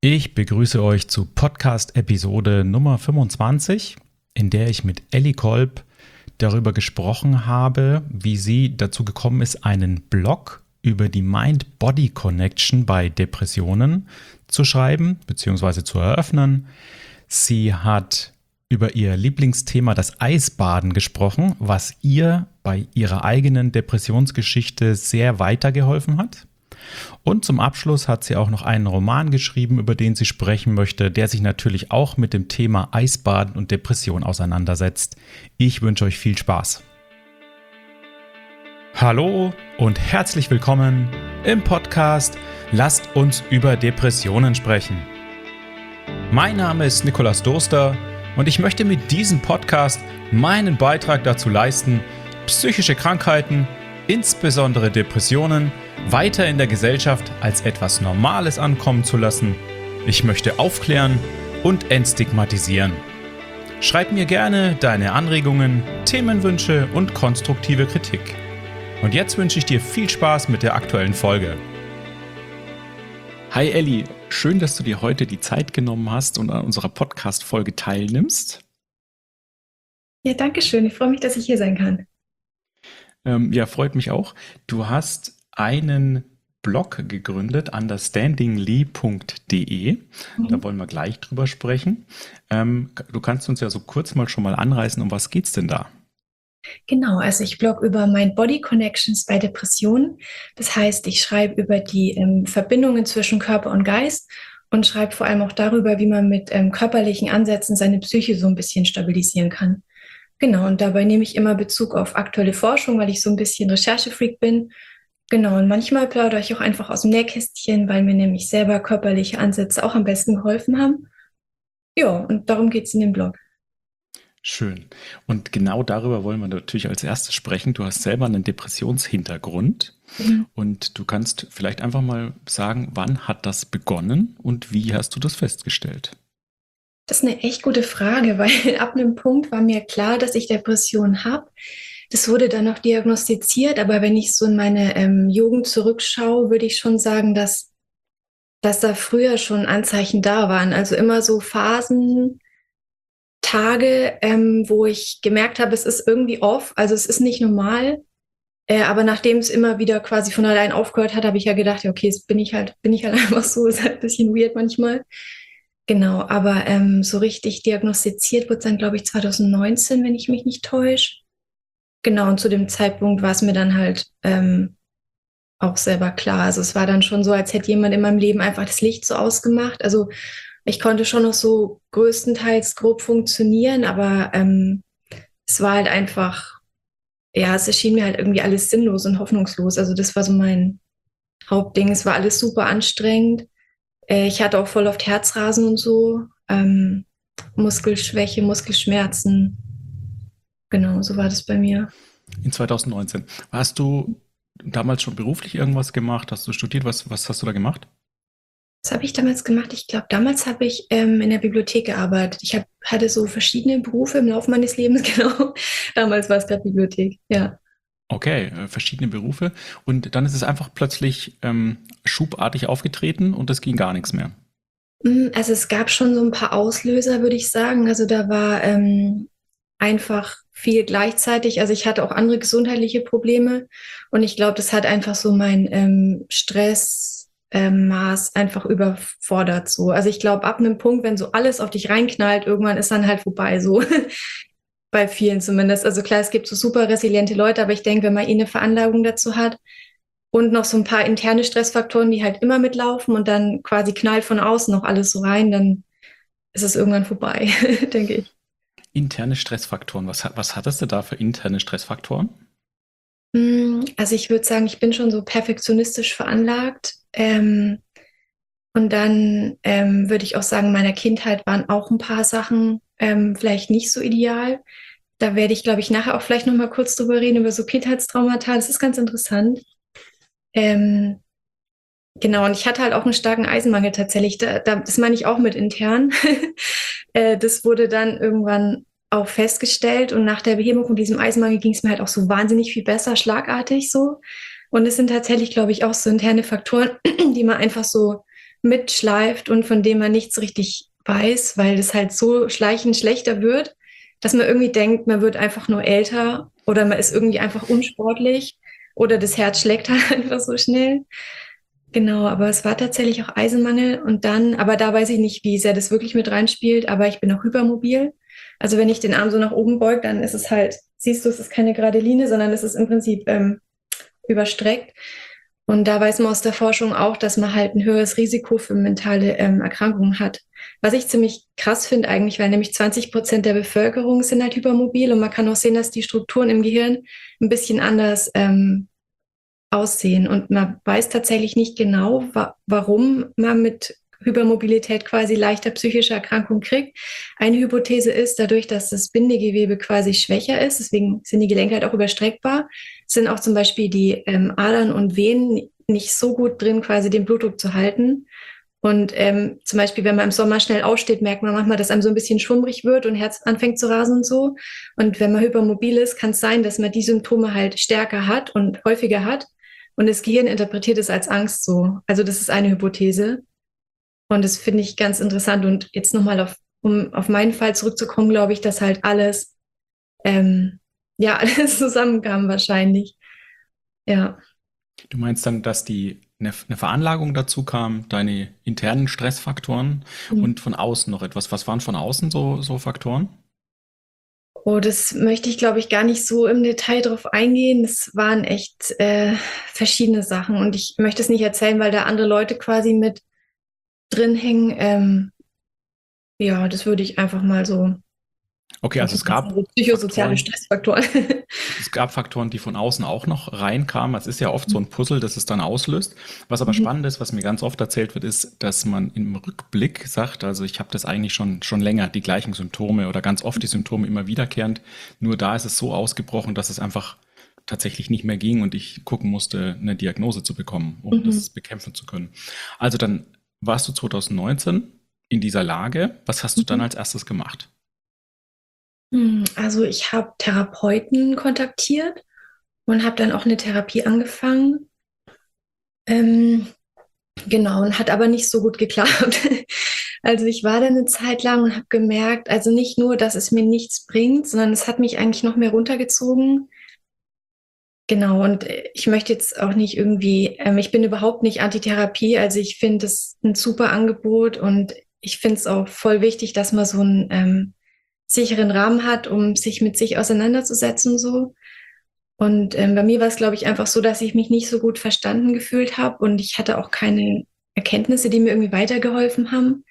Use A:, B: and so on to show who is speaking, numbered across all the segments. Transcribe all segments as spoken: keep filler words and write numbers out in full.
A: Ich begrüße euch zu Podcast-Episode Nummer fünfundzwanzig, in der ich mit Elli Kolb darüber gesprochen habe, wie sie dazu gekommen ist, einen Blog über die Mind-Body-Connection bei Depressionen zu schreiben bzw. zu eröffnen. Sie hat über ihr Lieblingsthema, das Eisbaden, gesprochen, was ihr bei ihrer eigenen Depressionsgeschichte sehr weitergeholfen hat. Und zum Abschluss hat sie auch noch einen Roman geschrieben, über den sie sprechen möchte, der sich natürlich auch mit dem Thema Eisbaden und Depression auseinandersetzt. Ich wünsche euch viel Spaß. Hallo und herzlich willkommen im Podcast Lasst uns über Depressionen sprechen. Mein Name ist Nikolaus Durster und ich möchte mit diesem Podcast meinen Beitrag dazu leisten, psychische Krankheiten, insbesondere Depressionen, weiter in der Gesellschaft als etwas Normales ankommen zu lassen. Ich möchte aufklären und entstigmatisieren. Schreib mir gerne deine Anregungen, Themenwünsche und konstruktive Kritik. Und jetzt wünsche ich dir viel Spaß mit der aktuellen Folge. Hi Elli, schön, dass du dir heute die Zeit genommen hast und an unserer Podcast-Folge teilnimmst.
B: Ja, danke schön. Ich freue mich, dass ich hier sein kann.
A: Ähm, ja, freut mich auch. Du hast einen Blog gegründet, understanding lee punkt de.
B: Mhm.
A: Da wollen wir gleich drüber sprechen. Ähm, du kannst uns ja so kurz mal schon mal anreißen, um was geht's denn da?
B: Genau, also ich blogge über Mind-Body-Connections bei Depressionen. Das heißt, ich schreibe über die ähm, Verbindungen zwischen Körper und Geist und schreibe vor allem auch darüber, wie man mit ähm, körperlichen Ansätzen seine Psyche so ein bisschen stabilisieren kann. Genau, und dabei nehme ich immer Bezug auf aktuelle Forschung, weil ich so ein bisschen Recherchefreak bin. Genau, und manchmal plaudere ich auch einfach aus dem Nähkästchen, weil mir nämlich selber körperliche Ansätze auch am besten geholfen haben. Ja, und darum geht es in dem Blog.
A: Schön. Und genau darüber wollen wir natürlich als erstes sprechen. Du hast selber einen Depressionshintergrund
B: Mhm.
A: und du kannst vielleicht einfach mal sagen, wann hat das begonnen und wie hast du das festgestellt?
B: Das ist eine echt gute Frage, weil ab einem Punkt war mir klar, dass ich Depressionen habe. Das wurde dann noch diagnostiziert, aber wenn ich so in meine ähm, Jugend zurückschaue, würde ich schon sagen, dass, dass da früher schon Anzeichen da waren. Also immer so Phasen, Tage, ähm, wo ich gemerkt habe, es ist irgendwie off, also es ist nicht normal. Äh, aber nachdem es immer wieder quasi von allein aufgehört hat, habe ich ja gedacht, ja, okay, jetzt bin ich halt, bin ich halt einfach so, ist halt ein bisschen weird manchmal. Genau, aber ähm, so richtig diagnostiziert wurde es dann, glaube ich, zwanzig neunzehn, wenn ich mich nicht täusche. Genau, und zu dem Zeitpunkt war es mir dann halt ähm, auch selber klar. Also es war dann schon so, als hätte jemand in meinem Leben einfach das Licht so ausgemacht. Also ich konnte schon noch so größtenteils grob funktionieren, aber ähm, es war halt einfach, ja, es erschien mir halt irgendwie alles sinnlos und hoffnungslos. Also das war so mein Hauptding. Es war alles super anstrengend. Äh, ich hatte auch voll oft Herzrasen und so, ähm, Muskelschwäche, Muskelschmerzen. Genau, so war das bei mir.
A: In zwanzig neunzehn. Hast du damals schon beruflich irgendwas gemacht? Hast du studiert? Was, was hast du da gemacht?
B: Was habe ich damals gemacht? Ich glaube, damals habe ich ähm, in der Bibliothek gearbeitet. Ich hab, hatte so verschiedene Berufe im Laufe meines Lebens, genau. Damals war es gerade Bibliothek, ja.
A: Okay, äh, verschiedene Berufe. Und dann ist es einfach plötzlich ähm, schubartig aufgetreten und es ging gar nichts mehr.
B: Mm, Also es gab schon so ein paar Auslöser, würde ich sagen. Also da war ähm, einfach viel gleichzeitig. Also ich hatte auch andere gesundheitliche Probleme und ich glaube, das hat einfach so mein ähm, Stressmaß ähm, Maß einfach überfordert so. Also ich glaube, ab einem Punkt, wenn so alles auf dich reinknallt, irgendwann ist dann halt vorbei so. Bei vielen zumindest. Also klar, es gibt so super resiliente Leute, aber ich denke, wenn man eh eine Veranlagung dazu hat und noch so ein paar interne Stressfaktoren, die halt immer mitlaufen und dann quasi knallt von außen noch alles so rein, dann ist es irgendwann vorbei, denke ich.
A: Interne Stressfaktoren. Was, hat- was hattest du da für interne Stressfaktoren?
B: Mm, Also ich würde sagen, ich bin schon so perfektionistisch veranlagt. Ähm, und dann ähm, würde ich auch sagen, in meiner Kindheit waren auch ein paar Sachen ähm, vielleicht nicht so ideal. Da werde ich, glaube ich, nachher auch vielleicht noch mal kurz drüber reden, über so Kindheitstraumata. Das ist ganz interessant. Ähm, genau, und ich hatte halt auch einen starken Eisenmangel tatsächlich. Da, da, das meine ich auch mit intern. äh, das wurde dann irgendwann auch festgestellt und nach der Behebung von diesem Eisenmangel ging es mir halt auch so wahnsinnig viel besser, schlagartig so. Und es sind tatsächlich, glaube ich, auch so interne Faktoren, die man einfach so mitschleift und von dem man nichts richtig weiß, weil das halt so schleichend schlechter wird, dass man irgendwie denkt, man wird einfach nur älter oder man ist irgendwie einfach unsportlich oder das Herz schlägt halt einfach so schnell. Genau, aber es war tatsächlich auch Eisenmangel und dann, aber da weiß ich nicht, wie sehr das wirklich mit reinspielt, aber ich bin auch hypermobil. Also wenn ich den Arm so nach oben beug, dann ist es halt, siehst du, es ist keine gerade Linie, sondern es ist im Prinzip ähm, überstreckt. Und da weiß man aus der Forschung auch, dass man halt ein höheres Risiko für mentale ähm, Erkrankungen hat. Was ich ziemlich krass finde eigentlich, weil nämlich zwanzig Prozent der Bevölkerung sind halt hypermobil und man kann auch sehen, dass die Strukturen im Gehirn ein bisschen anders ähm, aussehen. Und man weiß tatsächlich nicht genau, wa warum man mit Hypermobilität quasi leichter psychische Erkrankungen kriegt. Eine Hypothese ist, dadurch, dass das Bindegewebe quasi schwächer ist, deswegen sind die Gelenke halt auch überstreckbar, sind auch zum Beispiel die ähm, Adern und Venen nicht so gut drin, quasi den Blutdruck zu halten. Und ähm, zum Beispiel, wenn man im Sommer schnell aufsteht, merkt man manchmal, dass einem so ein bisschen schwummrig wird und Herz anfängt zu rasen und so. Und wenn man hypermobil ist, kann es sein, dass man die Symptome halt stärker hat und häufiger hat. Und das Gehirn interpretiert es als Angst so. Also das ist eine Hypothese. Und das finde ich ganz interessant. Und jetzt nochmal auf, um auf meinen Fall zurückzukommen, glaube ich, dass halt alles, ähm, ja, alles zusammenkam wahrscheinlich. Ja.
A: Du meinst dann, dass die eine, eine Veranlagung dazu kam, deine internen Stressfaktoren
B: Mhm.
A: und von außen noch etwas. Was waren von außen so, so Faktoren?
B: Oh, das möchte ich, glaube ich, gar nicht so im Detail drauf eingehen. Das waren echt äh, verschiedene Sachen. Und ich möchte es nicht erzählen, weil da andere Leute quasi mit drin hängen. Ähm, ja, das würde ich einfach mal so.
A: Okay, also es gab
B: Also psychosoziale
A: Faktoren,
B: Stressfaktoren.
A: es gab Faktoren, die von außen auch noch reinkamen. Es ist ja oft so ein Puzzle, das es dann auslöst. Was aber
B: Mhm.
A: spannend ist, was mir ganz oft erzählt wird, ist, dass man im Rückblick sagt, also ich habe das eigentlich schon, schon länger, die gleichen Symptome oder ganz oft die Symptome immer wiederkehrend. Nur da ist es so ausgebrochen, dass es einfach tatsächlich nicht mehr ging und ich gucken musste, eine Diagnose zu bekommen, um
B: Mhm.
A: das bekämpfen zu können. Also dann warst du zwanzig neunzehn in dieser Lage. Was hast du dann
B: Mhm.
A: als erstes gemacht?
B: Hm, Also ich habe Therapeuten kontaktiert und habe dann auch eine Therapie angefangen. Ähm, genau, und hat aber nicht so gut geklappt. Also ich war da eine Zeit lang und habe gemerkt, also nicht nur, dass es mir nichts bringt, sondern es hat mich eigentlich noch mehr runtergezogen. Genau, und äh, ich möchte jetzt auch nicht irgendwie, ähm, ich bin überhaupt nicht Antitherapie, also ich finde es ein super Angebot und ich finde es auch voll wichtig, dass man so einen ähm, sicheren Rahmen hat, um sich mit sich auseinanderzusetzen so. Und ähm, bei mir war es, glaube ich, einfach so, dass ich mich nicht so gut verstanden gefühlt habe und ich hatte auch keine Erkenntnisse, die mir irgendwie weitergeholfen haben.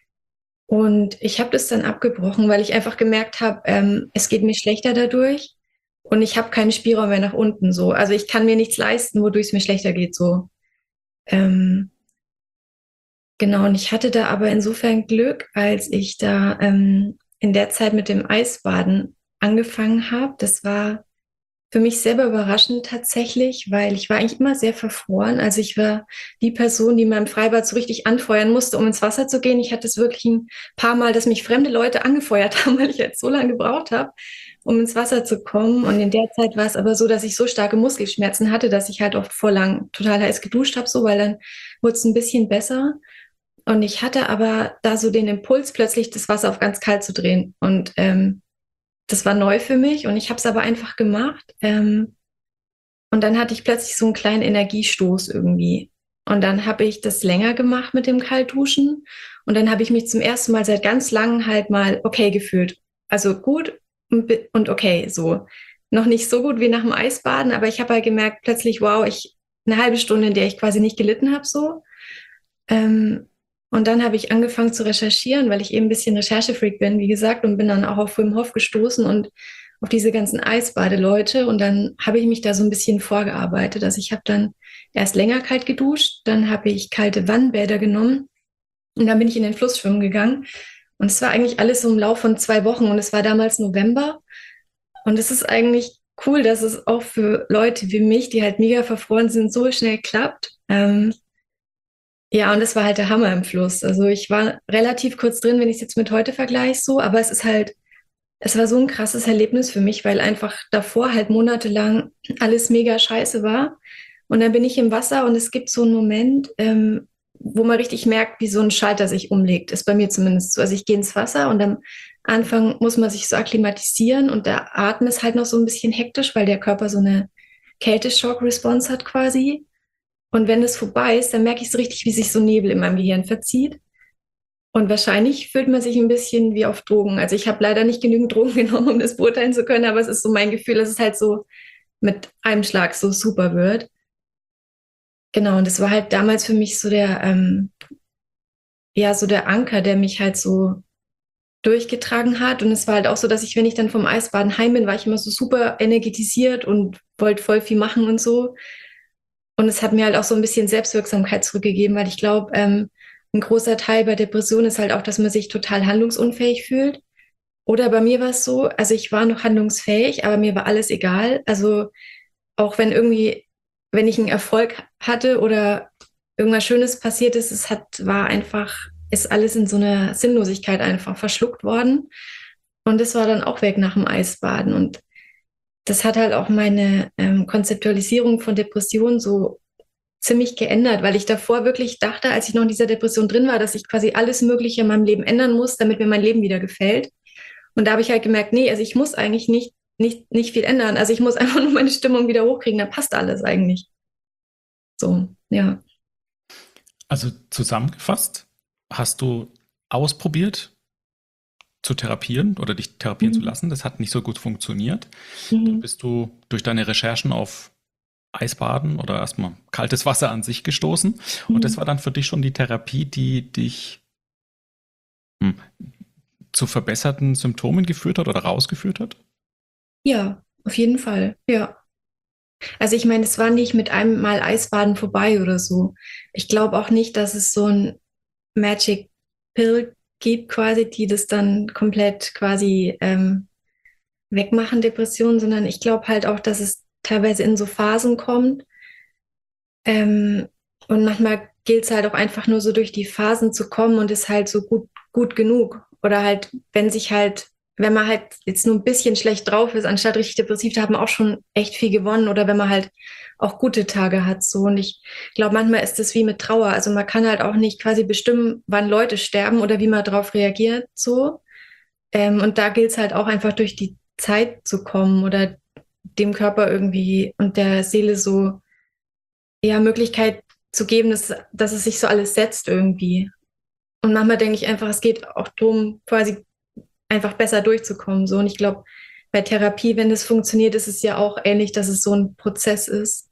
B: Und ich habe das dann abgebrochen, weil ich einfach gemerkt habe, ähm, es geht mir schlechter dadurch und ich habe keinen Spielraum mehr nach unten so. Also ich kann mir nichts leisten, wodurch es mir schlechter geht so. Ähm, genau, und ich hatte da aber insofern Glück, als ich da ähm, in der Zeit mit dem Eisbaden angefangen habe. Das war für mich selber überraschend tatsächlich, weil ich war eigentlich immer sehr verfroren. Also ich war die Person, die mal im Freibad so richtig anfeuern musste, um ins Wasser zu gehen. Ich hatte es wirklich ein paar Mal, dass mich fremde Leute angefeuert haben, weil ich jetzt so lange gebraucht habe, um ins Wasser zu kommen. Und in der Zeit war es aber so, dass ich so starke Muskelschmerzen hatte, dass ich halt oft vor lang total heiß geduscht habe, so, weil dann wurde es ein bisschen besser. Und ich hatte aber da so den Impuls, plötzlich das Wasser auf ganz kalt zu drehen. Und ähm, das war neu für mich und ich habe es aber einfach gemacht. Ähm, und dann hatte ich plötzlich so einen kleinen Energiestoß irgendwie. Und dann habe ich das länger gemacht mit dem Kaltduschen. Und dann habe ich mich zum ersten Mal seit ganz langem halt mal okay gefühlt. Also gut und, bi- und okay, so. Noch nicht so gut wie nach dem Eisbaden, aber ich habe halt gemerkt, plötzlich, wow, ich eine halbe Stunde, in der ich quasi nicht gelitten habe, so. Ähm, und dann habe ich angefangen zu recherchieren, weil ich eben ein bisschen Recherchefreak bin, wie gesagt, und bin dann auch auf Wim Hof gestoßen und auf diese ganzen Eisbadeleute. Und dann habe ich mich da so ein bisschen vorgearbeitet. Also ich habe dann erst länger kalt geduscht, dann habe ich kalte Wannenbäder genommen und dann bin ich in den Fluss schwimmen gegangen. Und es war eigentlich alles so im Lauf von zwei Wochen und es war damals November. Und es ist eigentlich cool, dass es auch für Leute wie mich, die halt mega verfroren sind, so schnell klappt. Ähm, ja, und es war halt der Hammer im Fluss. Also ich war relativ kurz drin, wenn ich es jetzt mit heute vergleiche, so, aber es ist halt, es war so ein krasses Erlebnis für mich, weil einfach davor halt monatelang alles mega scheiße war. Und dann bin ich im Wasser und es gibt so einen Moment, ähm, wo man richtig merkt, wie so ein Schalter sich umlegt, ist bei mir zumindest so. Also ich gehe ins Wasser und am Anfang muss man sich so akklimatisieren und der Atem ist halt noch so ein bisschen hektisch, weil der Körper so eine Kälteschock-Response hat quasi. Und wenn es vorbei ist, dann merke ich so richtig, wie sich so Nebel in meinem Gehirn verzieht. Und wahrscheinlich fühlt man sich ein bisschen wie auf Drogen. Also ich habe leider nicht genügend Drogen genommen, um das beurteilen zu können, aber es ist so mein Gefühl, dass es halt so mit einem Schlag so super wird. Genau, und das war halt damals für mich so der, ähm, ja, so der Anker, der mich halt so durchgetragen hat. Und es war halt auch so, dass ich, wenn ich dann vom Eisbaden heim bin, war ich immer so super energetisiert und wollte voll viel machen und so. Und es hat mir halt auch so ein bisschen Selbstwirksamkeit zurückgegeben, weil ich glaube, ähm, ein großer Teil bei Depressionen ist halt auch, dass man sich total handlungsunfähig fühlt. Oder bei mir war es so, also ich war noch handlungsfähig, aber mir war alles egal. Also auch wenn irgendwie, wenn ich einen Erfolg hatte oder irgendwas Schönes passiert ist, es hat, war einfach, ist alles in so einer Sinnlosigkeit einfach verschluckt worden. Und das war dann auch weg nach dem Eisbaden. Und das hat halt auch meine ähm, Konzeptualisierung von Depressionen so ziemlich geändert, weil ich davor wirklich dachte, als ich noch in dieser Depression drin war, dass ich quasi alles Mögliche in meinem Leben ändern muss, damit mir mein Leben wieder gefällt. Und da habe ich halt gemerkt, nee, also ich muss eigentlich nicht, nicht, nicht viel ändern. Also ich muss einfach nur meine Stimmung wieder hochkriegen, dann passt alles eigentlich. So, ja.
A: Also zusammengefasst, hast du ausprobiert zu therapieren oder dich therapieren zu
B: Mhm.
A: lassen. Das hat nicht so gut funktioniert. Dann
B: Mhm.
A: bist du durch deine Recherchen auf Eisbaden oder erstmal kaltes Wasser an sich gestoßen. Und das
B: Mhm.
A: war dann für dich schon die Therapie, die dich hm, zu verbesserten Symptomen geführt hat oder rausgeführt hat?
B: Ja, auf jeden Fall, ja. Also ich meine, es war nicht mit einem Mal Eisbaden vorbei oder so. Ich glaube auch nicht, dass es so ein Magic Pill gibt quasi, die das dann komplett quasi ähm, wegmachen, Depressionen, sondern ich glaube halt auch, dass es teilweise in so Phasen kommt. Ähm, und manchmal gilt es halt auch einfach nur so durch die Phasen zu kommen und ist halt so gut, gut genug. Oder halt, wenn sich halt, wenn man halt jetzt nur ein bisschen schlecht drauf ist, anstatt richtig depressiv, da hat man auch schon echt viel gewonnen. Oder wenn man halt auch gute Tage hat, so. Und ich glaube, manchmal ist es wie mit Trauer. Also man kann halt auch nicht quasi bestimmen, wann Leute sterben oder wie man darauf reagiert, so. Ähm, und da gilt es halt auch einfach durch die Zeit zu kommen oder dem Körper irgendwie und der Seele so ja, Möglichkeit zu geben, dass, dass es sich so alles setzt irgendwie. Und manchmal denke ich einfach, es geht auch darum, quasi einfach besser durchzukommen. So. Und ich glaube, bei Therapie, wenn das funktioniert, ist es ja auch ähnlich, dass es so ein Prozess ist.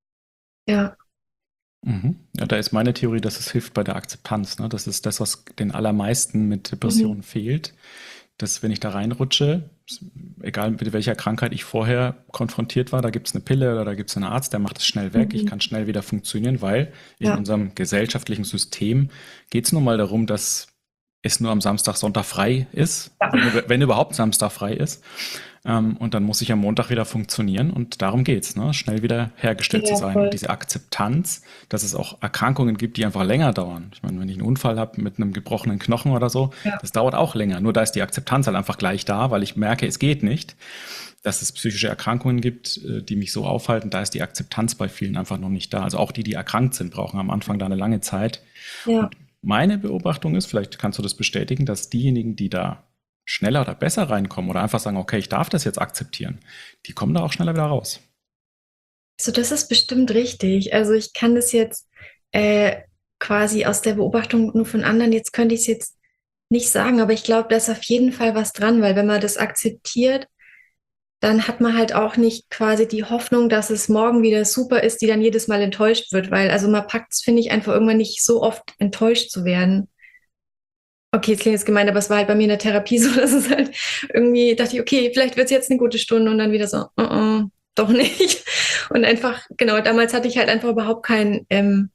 B: Ja.
A: Mhm. Ja, da ist meine Theorie, dass es hilft bei der Akzeptanz. Ne? Das ist das, was den allermeisten mit
B: Mhm.
A: Depressionen fehlt. Dass wenn ich da reinrutsche, egal mit welcher Krankheit ich vorher konfrontiert war, da gibt es eine Pille oder da gibt es einen Arzt, der macht es schnell weg. Ich
B: Mhm.
A: kann schnell wieder funktionieren, weil in
B: Ja.
A: unserem gesellschaftlichen System geht es nun mal darum, dass es nur am Samstag, Sonntag frei ist,
B: Ja.
A: wenn, wenn überhaupt Samstag frei ist. Ähm, und dann muss ich am Montag wieder funktionieren und darum geht's, ne? Schnell wieder hergestellt zu
B: Ja,
A: sein. Und
B: voll.
A: diese Akzeptanz, dass es auch Erkrankungen gibt, die einfach länger dauern. Ich meine, wenn ich einen Unfall habe mit einem gebrochenen Knochen oder so,
B: Ja.
A: das dauert auch länger. Nur da ist die Akzeptanz halt einfach gleich da, weil ich merke, es geht nicht. Dass es psychische Erkrankungen gibt, äh, die mich so aufhalten, da ist die Akzeptanz bei vielen einfach noch nicht da. Also auch die, die erkrankt sind, brauchen am Anfang da eine lange Zeit.
B: Ja.
A: Und meine Beobachtung ist, vielleicht kannst du das bestätigen, dass diejenigen, die da schneller oder besser reinkommen oder einfach sagen, okay, ich darf das jetzt akzeptieren, die kommen da auch schneller wieder raus.
B: So, das ist bestimmt richtig. Also ich kann das jetzt äh, quasi aus der Beobachtung nur von anderen, jetzt könnte ich es jetzt nicht sagen, aber ich glaube, da ist auf jeden Fall was dran, weil wenn man das akzeptiert, dann hat man halt auch nicht quasi die Hoffnung, dass es morgen wieder super ist, die dann jedes Mal enttäuscht wird, weil also man packt es, finde ich, einfach irgendwann nicht so oft enttäuscht zu werden. Okay, es klingt jetzt gemein, aber es war halt bei mir in der Therapie so, dass es halt irgendwie dachte ich, okay, vielleicht wird es jetzt eine gute Stunde und dann wieder so, uh -uh, doch nicht. Und einfach, genau, damals hatte ich halt einfach überhaupt keinen, ähm,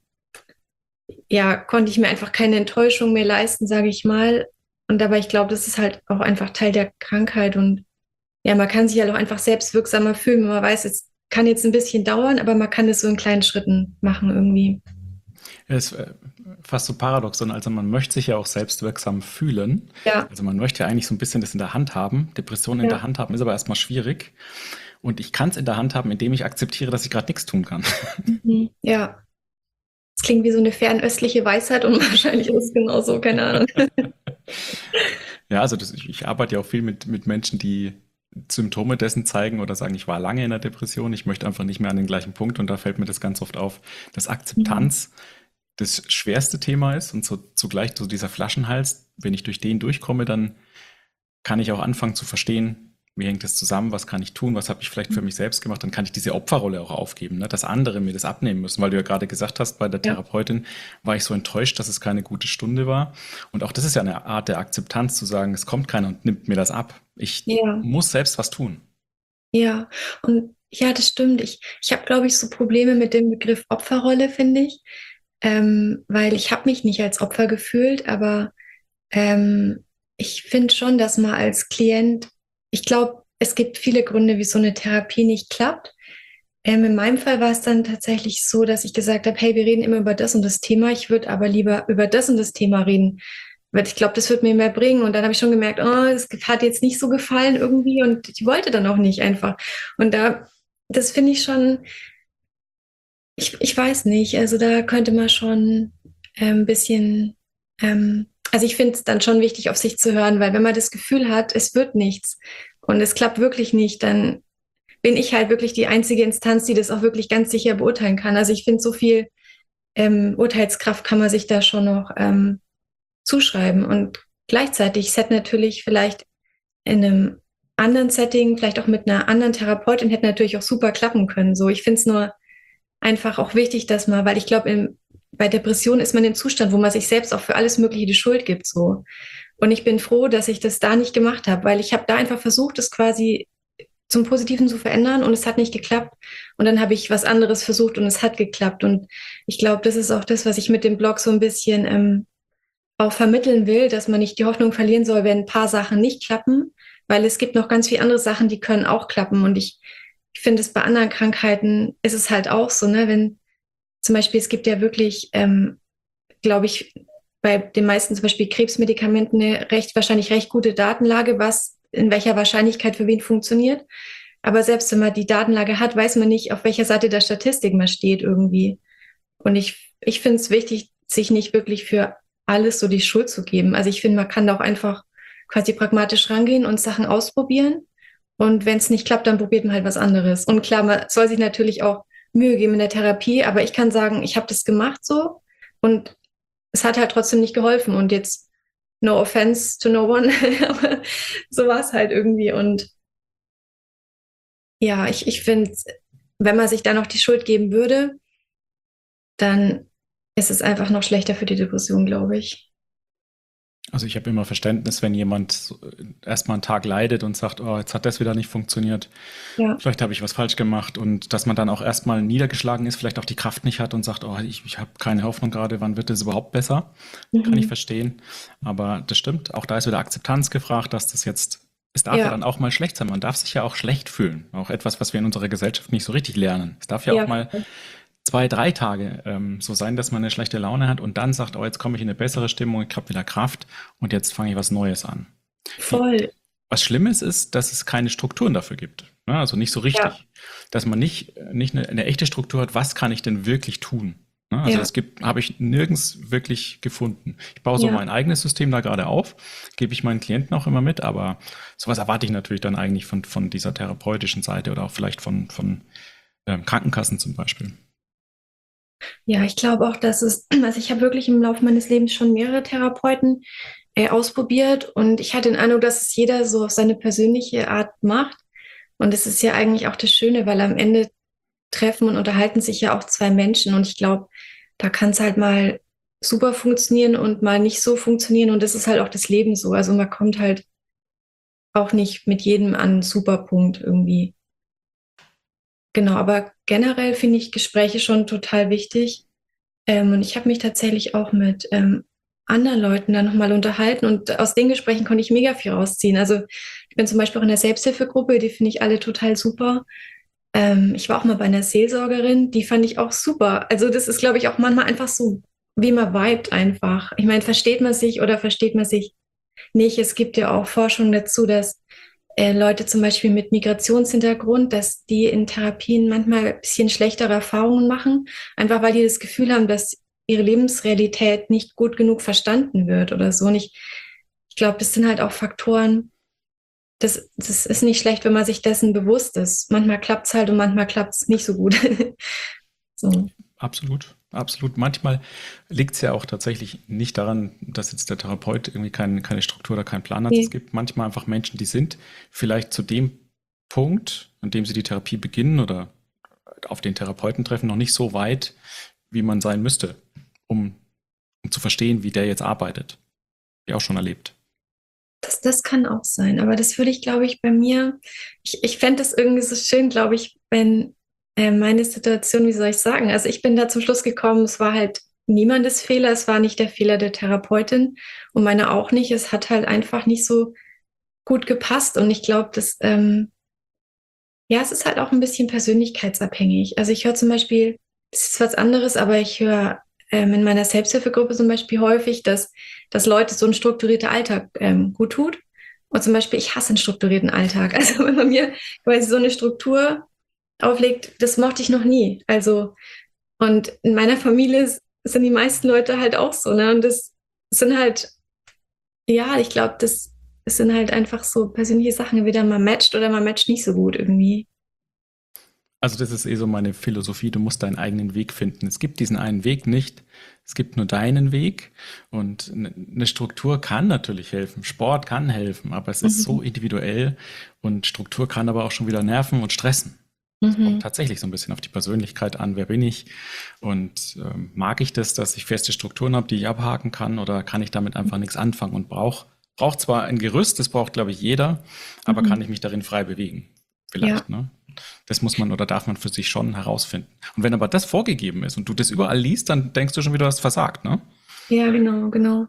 B: ja, konnte ich mir einfach keine Enttäuschung mehr leisten, sage ich mal. Und dabei, ich glaube, das ist halt auch einfach Teil der Krankheit und ja, man kann sich halt auch einfach selbstwirksamer fühlen, wenn man weiß, es kann jetzt ein bisschen dauern, aber man kann es so in kleinen Schritten machen irgendwie.
A: Es ist äh, fast so paradoxon, also man möchte sich ja auch selbstwirksam fühlen.
B: Ja,
A: Also man möchte ja eigentlich so ein bisschen das in der Hand haben. Depressionen in der
B: ja.
A: Hand haben ist aber erstmal schwierig. Und ich kann es in der Hand haben, indem ich akzeptiere, dass ich gerade nichts tun kann.
B: Mhm. Ja, das klingt wie so eine fernöstliche Weisheit und wahrscheinlich ist es genauso, keine Ahnung.
A: Ja, also das, ich, ich arbeite ja auch viel mit, mit Menschen, die Symptome dessen zeigen oder sagen, ich war lange in der Depression, ich möchte einfach nicht mehr an den gleichen Punkt und da fällt mir das ganz oft auf, dass
B: Mhm.
A: Akzeptanz das schwerste Thema ist und so zugleich so dieser Flaschenhals, wenn ich durch den durchkomme, dann kann ich auch anfangen zu verstehen, wie hängt das zusammen, was kann ich tun, was habe ich vielleicht für mich selbst gemacht, dann kann ich diese Opferrolle auch aufgeben, ne? Dass andere mir das abnehmen müssen, weil du ja gerade gesagt hast, bei der
B: Ja,
A: Therapeutin war ich so enttäuscht, dass es keine gute Stunde war. Und auch das ist ja eine Art der Akzeptanz, zu sagen, es kommt keiner und nimmt mir das ab. Ich
B: ja,
A: muss selbst was tun.
B: ja. Und ja, das stimmt. Ich, ich habe, glaube ich, so Probleme mit dem Begriff Opferrolle, finde ich. Ähm, weil ich habe mich nicht als Opfer gefühlt, aber ähm, ich finde schon, dass man als Klient, ich glaube, es gibt viele Gründe, wie so eine Therapie nicht klappt. Ähm, in meinem Fall war es dann tatsächlich so, dass ich gesagt habe, hey, wir reden immer über das und das Thema, ich würde aber lieber über das und das Thema reden, weil ich glaube, das wird mir mehr bringen. Und dann habe ich schon gemerkt, oh, es hat jetzt nicht so gefallen irgendwie und ich wollte dann auch nicht einfach. Und da, das finde ich schon, ich, ich weiß nicht, also da könnte man schon ähm, ein bisschen, ähm, also ich finde es dann schon wichtig, auf sich zu hören, weil wenn man das Gefühl hat, es wird nichts und es klappt wirklich nicht, dann bin ich halt wirklich die einzige Instanz, die das auch wirklich ganz sicher beurteilen kann. Also ich finde, so viel ähm, Urteilskraft kann man sich da schon noch ähm, zuschreiben. Und gleichzeitig, es hätte natürlich vielleicht in einem anderen Setting, vielleicht auch mit einer anderen Therapeutin, hätte natürlich auch super klappen können. So, ich finde es nur einfach auch wichtig, dass man, weil ich glaube, bei Depressionen ist man im Zustand, wo man sich selbst auch für alles Mögliche die Schuld gibt. So. Und ich bin froh, dass ich das da nicht gemacht habe, weil ich habe da einfach versucht, es quasi zum Positiven zu verändern und es hat nicht geklappt. Und dann habe ich was anderes versucht und es hat geklappt. Und ich glaube, das ist auch das, was ich mit dem Blog so ein bisschen ähm, auch vermitteln will, dass man nicht die Hoffnung verlieren soll, wenn ein paar Sachen nicht klappen, weil es gibt noch ganz viele andere Sachen, die können auch klappen. Und ich, ich finde es bei anderen Krankheiten ist es halt auch so, ne, wenn zum Beispiel es gibt ja wirklich, ähm, glaube ich, bei den meisten zum Beispiel Krebsmedikamenten eine recht, wahrscheinlich recht gute Datenlage, was in welcher Wahrscheinlichkeit für wen funktioniert. Aber selbst wenn man die Datenlage hat, weiß man nicht, auf welcher Seite der Statistik man steht irgendwie. Und ich, ich finde es wichtig, sich nicht wirklich für alles so die Schuld zu geben. Also ich finde, man kann da auch einfach quasi pragmatisch rangehen und Sachen ausprobieren. Und wenn es nicht klappt, dann probiert man halt was anderes. Und klar, man soll sich natürlich auch Mühe geben in der Therapie, aber ich kann sagen, ich habe das gemacht so und es hat halt trotzdem nicht geholfen. Und jetzt, no offense to no one, aber so war es halt irgendwie. Und ja, ich, ich finde, wenn man sich da noch die Schuld geben würde, dann ist es einfach noch schlechter für die Depression, glaube ich.
A: Also ich habe immer Verständnis, wenn jemand so, äh, erstmal einen Tag leidet und sagt, oh, jetzt hat das wieder nicht funktioniert,
B: Ja.
A: vielleicht habe ich was falsch gemacht und dass man dann auch erstmal niedergeschlagen ist, vielleicht auch die Kraft nicht hat und sagt, oh, ich, ich habe keine Hoffnung gerade, wann wird es überhaupt besser? Kann ich
B: Mhm.
A: verstehen. Aber das stimmt, auch da ist wieder Akzeptanz gefragt, dass das jetzt, es darf ja
B: Ja,
A: dann auch mal schlecht sein. Man darf sich ja auch schlecht fühlen. Auch etwas, was wir in unserer Gesellschaft nicht so richtig lernen. Es darf ja auch
B: ja,
A: mal zwei, drei Tage ähm, so sein, dass man eine schlechte Laune hat und dann sagt, oh, jetzt komme ich in eine bessere Stimmung, ich habe wieder Kraft und jetzt fange ich was Neues an. Die,
B: voll.
A: was Schlimmes ist, dass es keine Strukturen dafür gibt. Ne? Also nicht so
B: Ja,
A: richtig. Dass man nicht, nicht eine, eine echte Struktur hat, was kann ich denn wirklich tun? Ne? Also
B: ja,
A: das gibt, habe ich nirgends wirklich gefunden. Ich baue so
B: ja.
A: mein eigenes System da gerade auf, gebe ich meinen Klienten auch immer mit, aber sowas erwarte ich natürlich dann eigentlich von, von dieser therapeutischen Seite oder auch vielleicht von, von ähm, Krankenkassen zum Beispiel.
B: Ja, ich glaube auch, dass es, also ich habe wirklich im Laufe meines Lebens schon mehrere Therapeuten äh, ausprobiert und ich hatte den Eindruck, dass es jeder so auf seine persönliche Art macht. Und es ist ja eigentlich auch das Schöne, weil am Ende treffen und unterhalten sich ja auch zwei Menschen und ich glaube, da kann es halt mal super funktionieren und mal nicht so funktionieren und das ist halt auch das Leben so. Also man kommt halt auch nicht mit jedem an einen super Punkt irgendwie. Genau, aber generell finde ich Gespräche schon total wichtig. Ähm, und ich habe mich tatsächlich auch mit ähm, anderen Leuten dann nochmal unterhalten und aus den Gesprächen konnte ich mega viel rausziehen. Also ich bin zum Beispiel auch in der Selbsthilfegruppe, die finde ich alle total super. Ähm, ich war auch mal bei einer Seelsorgerin, die fand ich auch super. Also das ist, glaube ich, auch manchmal einfach so, wie man vibet einfach. Ich meine, versteht man sich oder versteht man sich nicht? Es gibt ja auch Forschung dazu, dass äh, Leute zum Beispiel mit Migrationshintergrund, dass die in Therapien manchmal ein bisschen schlechtere Erfahrungen machen, einfach weil die das Gefühl haben, dass ihre Lebensrealität nicht gut genug verstanden wird oder so. Und ich, ich glaube, das sind halt auch Faktoren, das, das ist nicht schlecht, wenn man sich dessen bewusst ist. Manchmal klappt es halt und manchmal klappt es nicht so gut. So.
A: Absolut, absolut. Manchmal liegt es ja auch tatsächlich nicht daran, dass jetzt der Therapeut irgendwie kein, keine Struktur oder keinen Plan hat. Es
B: Nee.
A: gibt manchmal einfach Menschen, die sind vielleicht zu dem Punkt, an dem sie die Therapie beginnen oder auf den Therapeuten treffen, noch nicht so weit, wie man sein müsste, um, um zu verstehen, wie der jetzt arbeitet. Wie auch schon erlebt.
B: Das, das kann auch sein, aber das würde ich, glaube ich, bei mir, ich, ich fände es irgendwie so schön, glaube ich, wenn äh, meine Situation, wie soll ich sagen, also ich bin da zum Schluss gekommen, es war halt niemandes Fehler, es war nicht der Fehler der Therapeutin und meine auch nicht, es hat halt einfach nicht so gut gepasst und ich glaube, dass, ähm, ja, es ist halt auch ein bisschen persönlichkeitsabhängig. Also ich höre zum Beispiel, das ist was anderes, aber ich höre ähm, in meiner Selbsthilfegruppe zum Beispiel häufig, dass, dass Leute so ein strukturierter Alltag ähm, gut tut. Und zum Beispiel, ich hasse einen strukturierten Alltag. Also wenn man mir quasi so eine Struktur auflegt, das mochte ich noch nie. Also, und in meiner Familie sind die meisten Leute halt auch so, ne? Und das sind halt, ja, ich glaube, das, das sind halt einfach so persönliche Sachen, entweder man matcht oder man matcht nicht so gut irgendwie.
A: Also das ist eh so meine Philosophie, du musst deinen eigenen Weg finden. Es gibt diesen einen Weg nicht, es gibt nur deinen Weg und eine Struktur kann natürlich helfen, Sport kann helfen, aber es ist so
B: Mhm.
A: individuell und Struktur kann aber auch schon wieder nerven und stressen. Es kommt
B: Mhm.
A: tatsächlich so ein bisschen auf die Persönlichkeit an, wer bin ich und ähm, mag ich das, dass ich feste Strukturen habe, die ich abhaken kann oder kann ich damit einfach nichts anfangen und brauche braucht zwar ein Gerüst, das braucht glaube ich jeder, aber kann
B: Mhm.
A: ich mich darin frei bewegen?
B: Ja,
A: Vielleicht, ne? Das muss man oder darf man für sich schon herausfinden. Und wenn aber das vorgegeben ist und du das überall liest, dann denkst du schon wieder, du hast versagt, ne?
B: ja, genau, genau.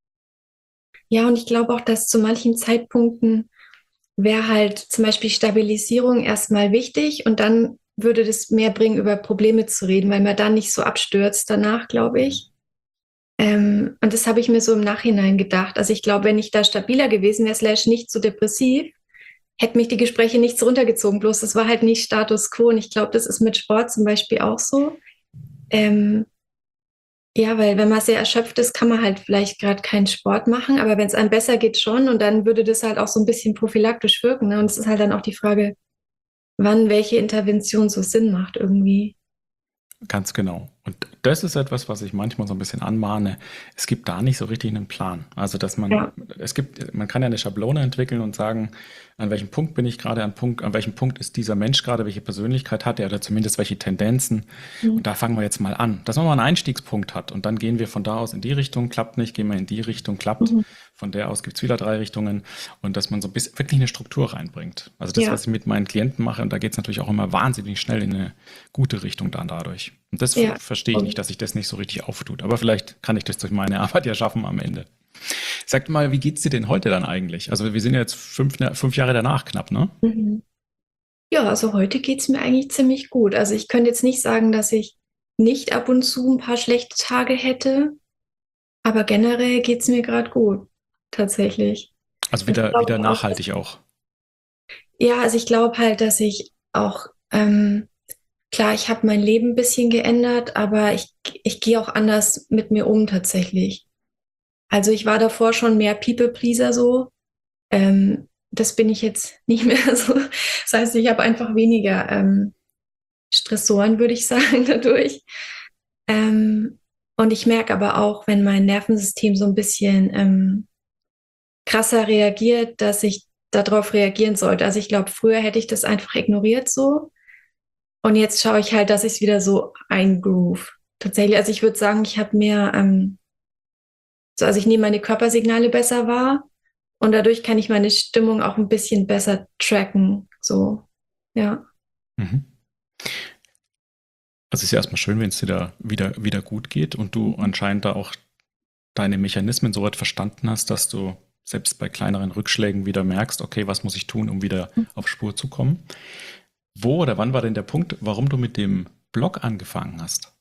B: Ja, und ich glaube auch, dass zu manchen Zeitpunkten wäre halt zum Beispiel Stabilisierung erstmal wichtig und dann würde das mehr bringen, über Probleme zu reden, weil man dann nicht so abstürzt danach, glaube ich. Ähm, und das habe ich mir so im Nachhinein gedacht. Also ich glaube, wenn ich da stabiler gewesen wäre, slash nicht so depressiv, hätten mich die Gespräche nicht so runtergezogen. Bloß das war halt nicht Status quo. Und ich glaube, das ist mit Sport zum Beispiel auch so. Ähm, Ja, weil wenn man sehr erschöpft ist, kann man halt vielleicht gerade keinen Sport machen, aber wenn es einem besser geht schon und dann würde das halt auch so ein bisschen prophylaktisch wirken, ne? Und es ist halt dann auch die Frage, wann welche Intervention so Sinn macht irgendwie.
A: Ganz genau. Und das ist etwas, was ich manchmal so ein bisschen anmahne. Es gibt da nicht so richtig einen Plan. Also, dass man,
B: Ja.
A: es gibt, man kann ja eine Schablone entwickeln und sagen, an welchem Punkt bin ich gerade, an Punkt, an welchem Punkt ist dieser Mensch gerade, welche Persönlichkeit hat er oder zumindest welche Tendenzen. Und
B: Mhm.
A: da fangen wir jetzt mal an, dass man mal einen Einstiegspunkt hat und dann gehen wir von da aus in die Richtung, klappt nicht, gehen wir in die Richtung, klappt.
B: Mhm.
A: Von der aus gibt es wieder drei Richtungen und dass man so ein bisschen wirklich eine Struktur reinbringt. Also das, was
B: Ja,
A: ich mit meinen Klienten mache, und da geht es natürlich auch immer wahnsinnig schnell in eine gute Richtung dann dadurch. Und das
B: ja.
A: verstehe ich nicht, dass sich das nicht so richtig auftut. Aber vielleicht kann ich das durch meine Arbeit ja schaffen am Ende. Sag mal, wie geht's dir denn heute dann eigentlich? Also wir sind ja jetzt fünf, fünf Jahre danach knapp, ne?
B: Mhm. Ja, also heute geht's mir eigentlich ziemlich gut. Also ich könnte jetzt nicht sagen, dass ich nicht ab und zu ein paar schlechte Tage hätte, aber generell geht's mir gerade gut, tatsächlich.
A: Also
B: Und ich
A: wieder,
B: glaube
A: wieder
B: auch, dass,
A: nachhaltig auch.
B: ja, also ich glaube halt, dass ich auch ähm, klar, ich habe mein Leben ein bisschen geändert, aber ich, ich gehe auch anders mit mir um tatsächlich. Also ich war davor schon mehr People-Pleaser so. Ähm, das bin ich jetzt nicht mehr so. Das heißt, ich habe einfach weniger ähm, Stressoren, würde ich sagen, dadurch. Ähm, und ich merke aber auch, wenn mein Nervensystem so ein bisschen ähm, krasser reagiert, dass ich darauf reagieren sollte. Also ich glaube, früher hätte ich das einfach ignoriert so. Und jetzt schaue ich halt, dass ich es wieder so eingroove. Tatsächlich, also ich würde sagen, ich habe mehr, ähm, so, also ich nehme meine Körpersignale besser wahr und dadurch kann ich meine Stimmung auch ein bisschen besser tracken. So, ja.
A: Mhm. Also es ist ja erstmal schön, wenn es dir da wieder, wieder gut geht und du anscheinend da auch deine Mechanismen so weit verstanden hast, dass du selbst bei kleineren Rückschlägen wieder merkst, okay, was muss ich tun, um wieder auf Spur zu kommen? Wo oder wann war denn der Punkt, warum du mit dem Blog angefangen hast?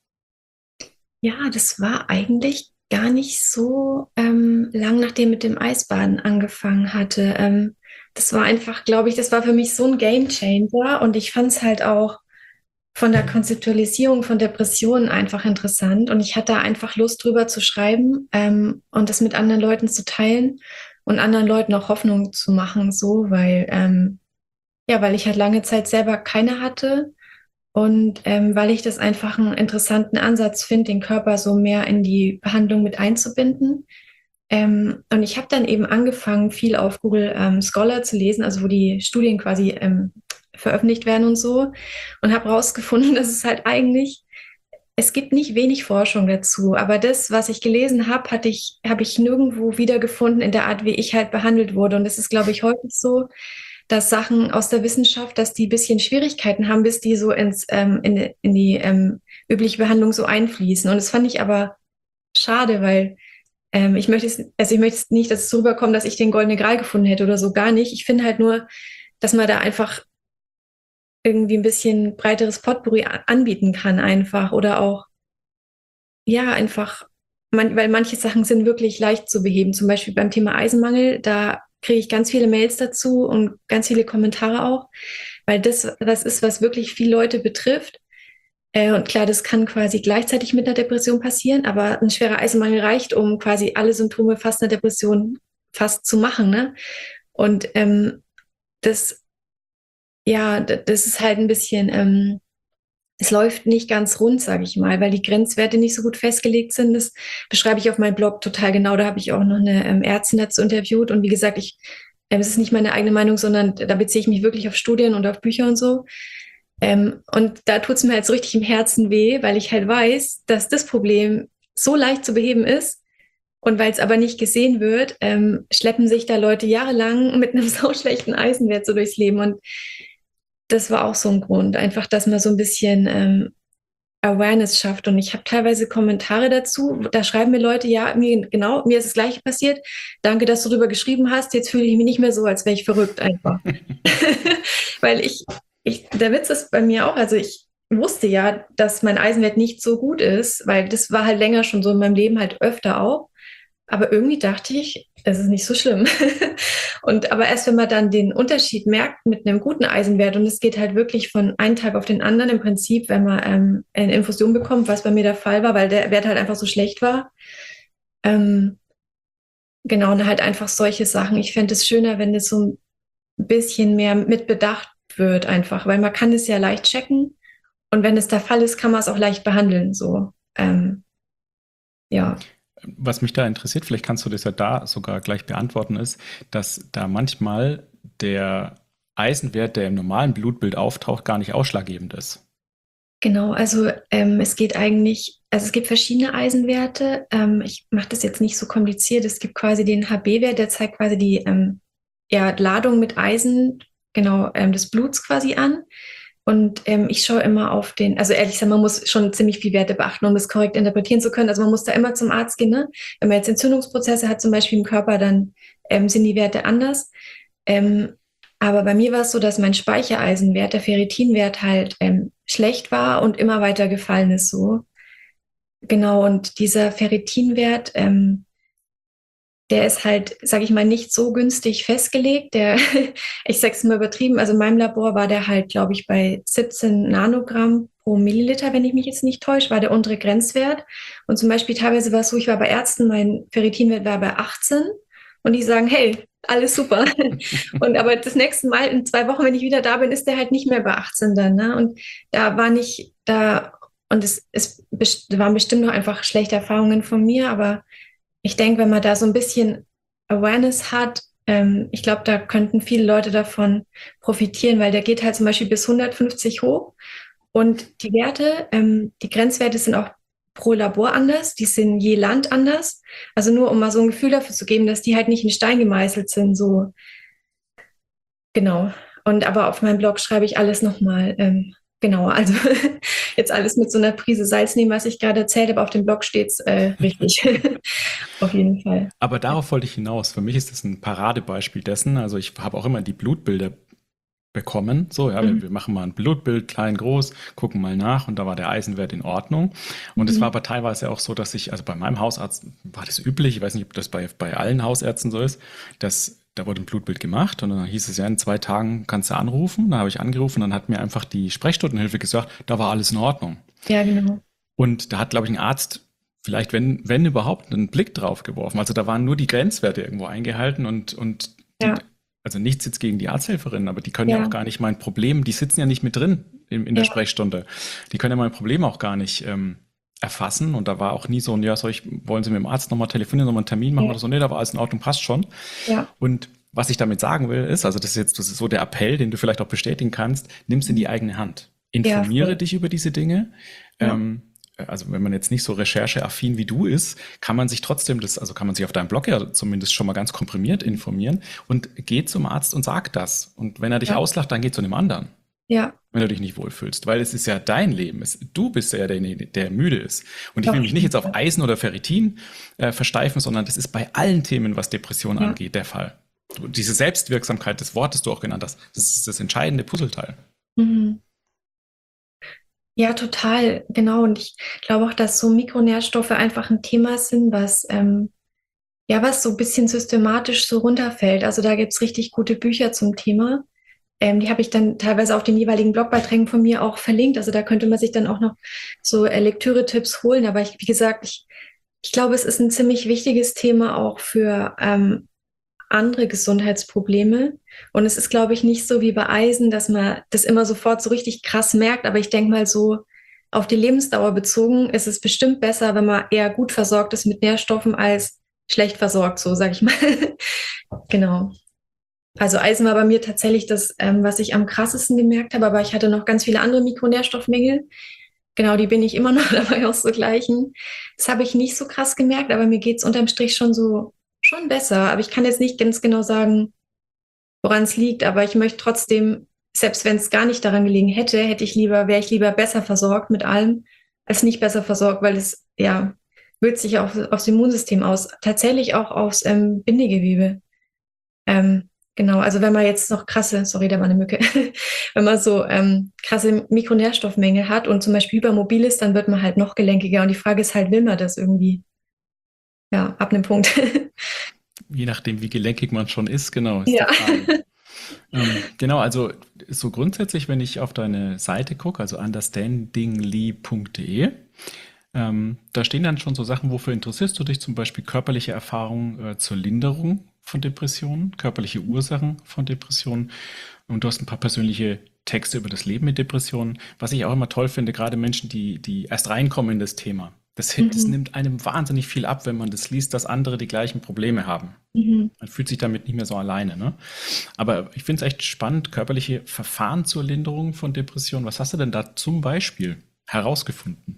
B: Ja, das war eigentlich gar nicht so ähm, lang, nachdem mit dem Eisbaden angefangen hatte. Ähm, das war einfach, glaube ich, das war für mich so ein Game Changer und ich fand es halt auch von der Konzeptualisierung von Depressionen einfach interessant. Und ich hatte einfach Lust, drüber zu schreiben ähm, und das mit anderen Leuten zu teilen und anderen Leuten auch Hoffnung zu machen, so, weil, ähm, ja, weil ich halt lange Zeit selber keine hatte und ähm, weil ich das einfach einen interessanten Ansatz finde, den Körper so mehr in die Behandlung mit einzubinden. Ähm, und ich habe dann eben angefangen, viel auf Google ähm, Scholar zu lesen, also wo die Studien quasi ähm, veröffentlicht werden und so. Und habe herausgefunden, dass es halt eigentlich, es gibt nicht wenig Forschung dazu, aber das, was ich gelesen habe, hatte ich, habe ich nirgendwo wiedergefunden in der Art, wie ich halt behandelt wurde. Und es ist, glaube ich, häufig so, dass Sachen aus der Wissenschaft, dass die ein bisschen Schwierigkeiten haben, bis die so ins, ähm, in, in die ähm, übliche Behandlung so einfließen. Und das fand ich aber schade, weil ähm, ich möchte es, also ich möchte es nicht, dass es so rüberkommt, dass ich den goldenen Gral gefunden hätte oder so, gar nicht. Ich finde halt nur, dass man da einfach irgendwie ein bisschen breiteres Potpourri a- anbieten kann einfach oder auch, ja, einfach, man, weil manche Sachen sind wirklich leicht zu beheben. Zum Beispiel beim Thema Eisenmangel, da kriege ich ganz viele Mails dazu und ganz viele Kommentare auch, weil das das ist, was wirklich viele Leute betrifft. Äh, und klar, das kann quasi gleichzeitig mit einer Depression passieren, aber ein schwerer Eisenmangel reicht, um quasi alle Symptome fast einer Depression fast zu machen, ne? Und ähm, das, ja, d- das ist halt ein bisschen, ähm, es läuft nicht ganz rund, sage ich mal, weil die Grenzwerte nicht so gut festgelegt sind. Das beschreibe ich auf meinem Blog total genau. Da habe ich auch noch eine ähm, Ärztin dazu interviewt. Und wie gesagt, ich, ähm, es ist nicht meine eigene Meinung, sondern da beziehe ich mich wirklich auf Studien und auf Bücher und so. Ähm, und da tut es mir halt so richtig im Herzen weh, weil ich halt weiß, dass das Problem so leicht zu beheben ist. Und weil es aber nicht gesehen wird, ähm, schleppen sich da Leute jahrelang mit einem so schlechten Eisenwert so durchs Leben. Und das war auch so ein Grund, einfach, dass man so ein bisschen ähm, Awareness schafft. Und ich habe teilweise Kommentare dazu, da schreiben mir Leute, ja, mir genau, mir ist das Gleiche passiert. Danke, dass du darüber geschrieben hast. Jetzt fühle ich mich nicht mehr so, als wäre ich verrückt einfach. Weil ich, ich, der Witz ist bei mir auch, also ich wusste ja, dass mein Eisenwert nicht so gut ist, weil das war halt länger schon so in meinem Leben, halt öfter auch. Aber irgendwie dachte ich, es ist nicht so schlimm. Und aber erst wenn man dann den Unterschied merkt mit einem guten Eisenwert und es geht halt wirklich von einem Tag auf den anderen im Prinzip, wenn man ähm, eine Infusion bekommt, was bei mir der Fall war, weil der Wert halt einfach so schlecht war. Ähm, genau, und halt einfach solche Sachen. Ich fände es schöner, wenn das so ein bisschen mehr mit bedacht wird einfach, weil man kann es ja leicht checken und wenn es der Fall ist, kann man es auch leicht behandeln. So, ähm, ja.
A: Was mich da interessiert, vielleicht kannst du das ja da sogar gleich beantworten, ist, dass da manchmal der Eisenwert, der im normalen Blutbild auftaucht, gar nicht ausschlaggebend ist.
B: Genau, also ähm, es geht eigentlich, also es gibt verschiedene Eisenwerte. Ähm, ich mache das jetzt nicht so kompliziert. Es gibt quasi den H B-Wert, der zeigt quasi die ähm, ja, Ladung mit Eisen, genau, ähm, des Bluts quasi an. Und ähm, ich schaue immer auf den, also ehrlich gesagt, man muss schon ziemlich viele Werte beachten, um das korrekt interpretieren zu können. Also man muss da immer zum Arzt gehen, ne? Wenn man jetzt Entzündungsprozesse hat, zum Beispiel im Körper, dann ähm, sind die Werte anders. Ähm, aber bei mir war es so, dass mein Speichereisenwert, der Ferritinwert halt ähm, schlecht war und immer weiter gefallen ist so. Genau, und dieser Ferritinwert, ähm, der ist halt, sage ich mal, nicht so günstig festgelegt. Der, ich sage es mal übertrieben, also in meinem Labor war der halt, glaube ich, bei siebzehn Nanogramm pro Milliliter, wenn ich mich jetzt nicht täusche, war der untere Grenzwert. Und zum Beispiel teilweise war es so, ich war bei Ärzten, mein Ferritinwert war bei achtzehn und die sagen, hey, alles super. Und aber das nächste Mal in zwei Wochen, wenn ich wieder da bin, ist der halt nicht mehr bei achtzehn dann. Ne? Und da war nicht da, und es, es best- waren bestimmt noch einfach schlechte Erfahrungen von mir, aber ich denke, wenn man da so ein bisschen Awareness hat, ähm, ich glaube, da könnten viele Leute davon profitieren, weil der geht halt zum Beispiel bis hundertfünfzig hoch und die Werte, ähm, die Grenzwerte sind auch pro Labor anders, die sind je Land anders. Also nur um mal so ein Gefühl dafür zu geben, dass die halt nicht in Stein gemeißelt sind, so genau. Und aber auf meinem Blog schreibe ich alles nochmal ähm, genauer. Also jetzt alles mit so einer Prise Salz nehmen, was ich gerade erzählt habe. Auf dem Blog steht's äh, richtig. Auf jeden Fall.
A: Aber darauf wollte ich hinaus. Für mich ist das ein Paradebeispiel dessen. Also ich habe auch immer die Blutbilder bekommen. So, ja, wir,
B: Mhm.
A: wir machen mal ein Blutbild, klein, groß, gucken mal nach und da war der Eisenwert in Ordnung. Und es war
B: Mhm.
A: aber teilweise auch so, dass ich, also bei meinem Hausarzt war das üblich, ich weiß nicht, ob das bei, bei allen Hausärzten so ist, dass da wurde ein Blutbild gemacht und dann hieß es ja, in zwei Tagen kannst du anrufen. Dann habe ich angerufen, dann hat mir einfach die Sprechstundenhilfe gesagt, da war alles in Ordnung.
B: Ja, genau.
A: Und da hat, glaube ich, ein Arzt vielleicht, wenn, wenn überhaupt, einen Blick drauf geworfen. Also da waren nur die Grenzwerte irgendwo eingehalten und, und die,
B: Ja,
A: also nichts jetzt gegen die Arzthelferinnen, aber die können ja auch
B: ja,
A: gar nicht mein Problem, die sitzen ja nicht mit drin in, in der
B: ja,
A: Sprechstunde. Die können ja mein Problem auch gar nicht ähm, erfassen. Und da war auch nie so ein, ja, soll ich, wollen Sie mit dem Arzt nochmal telefonieren, nochmal einen Termin machen
B: ja,
A: oder so? Nee, da war alles in Ordnung, passt schon.
B: ja,
A: Und was ich damit sagen will, ist, also das ist jetzt, das ist so der Appell, den du vielleicht auch bestätigen kannst, nimm's in die eigene Hand.
B: ja,
A: Informiere
B: voll.
A: dich über diese Dinge.
B: Ja,
A: Ähm, also wenn man jetzt nicht so rechercheaffin wie du ist, kann man sich trotzdem das, also kann man sich auf deinem Blog ja zumindest schon mal ganz komprimiert informieren und geh zum Arzt und sag das. Und wenn er dich
B: ja,
A: auslacht, dann geh zu einem anderen,
B: ja,
A: wenn du dich nicht wohlfühlst, weil es ist ja dein Leben. Es, du bist ja derjenige, der müde ist. Und ich will
B: auf
A: mich nicht
B: jeden
A: jetzt auf
B: Fall.
A: Eisen oder Ferritin äh, versteifen, sondern das ist bei allen Themen, was Depression
B: Ja.
A: angeht, der Fall. Diese Selbstwirksamkeit des Wortes, du auch genannt hast, das ist das entscheidende Puzzleteil.
B: Mhm. Ja, total, genau. Und ich glaube auch, dass so Mikronährstoffe einfach ein Thema sind, was, ähm, ja, was so ein bisschen systematisch so runterfällt. Also da gibt's richtig gute Bücher zum Thema. Ähm, die habe ich dann teilweise auf den jeweiligen Blogbeiträgen von mir auch verlinkt. Also da könnte man sich dann auch noch so äh, Lektüre-Tipps holen. Aber ich, wie gesagt, ich, ich glaube, es ist ein ziemlich wichtiges Thema auch für ähm, andere Gesundheitsprobleme. Und es ist, glaube ich, nicht so wie bei Eisen, dass man das immer sofort so richtig krass merkt. Aber ich denke mal so, auf die Lebensdauer bezogen ist es bestimmt besser, wenn man eher gut versorgt ist mit Nährstoffen als schlecht versorgt, so sage ich mal. Genau. Also Eisen war bei mir tatsächlich das, ähm, was ich am krassesten gemerkt habe, aber ich hatte noch ganz viele andere Mikronährstoffmängel. Genau, die bin ich immer noch dabei auszugleichen. Das habe ich nicht so krass gemerkt, aber mir geht's unterm Strich schon so, schon besser. Aber ich kann jetzt nicht ganz genau sagen, woran es liegt, aber ich möchte trotzdem, selbst wenn es gar nicht daran gelegen hätte, hätte ich lieber, wäre ich lieber besser versorgt mit allem, als nicht besser versorgt, weil es, ja, wirkt sich auch aufs Immunsystem aus. Tatsächlich auch aufs ähm, Bindegewebe. Ähm, genau, also wenn man jetzt noch krasse, sorry, da war eine Mücke, wenn man so ähm, krasse Mikronährstoffmängel hat und zum Beispiel hypermobil ist, dann wird man halt noch gelenkiger. Und die Frage ist halt, will man das irgendwie? Ja, ab einem Punkt.
A: Je nachdem, wie gelenkig man schon ist, genau, ist die
B: Ja.
A: Frage. Ähm, genau, also so grundsätzlich, wenn ich auf deine Seite gucke, also understandingly punkt de, ähm, da stehen dann schon so Sachen, wofür interessierst du dich, zum Beispiel körperliche Erfahrungen äh, zur Linderung von Depressionen, körperliche Ursachen von Depressionen. Und du hast ein paar persönliche Texte über das Leben mit Depressionen, was ich auch immer toll finde, gerade Menschen, die, die erst reinkommen in das Thema. Das, das
B: Mhm.
A: nimmt einem wahnsinnig viel ab, wenn man das liest, dass andere die gleichen Probleme haben.
B: Mhm.
A: Man fühlt sich damit nicht mehr so alleine. Ne? Aber ich finde es echt spannend, körperliche Verfahren zur Linderung von Depressionen. Was hast du denn da zum Beispiel herausgefunden?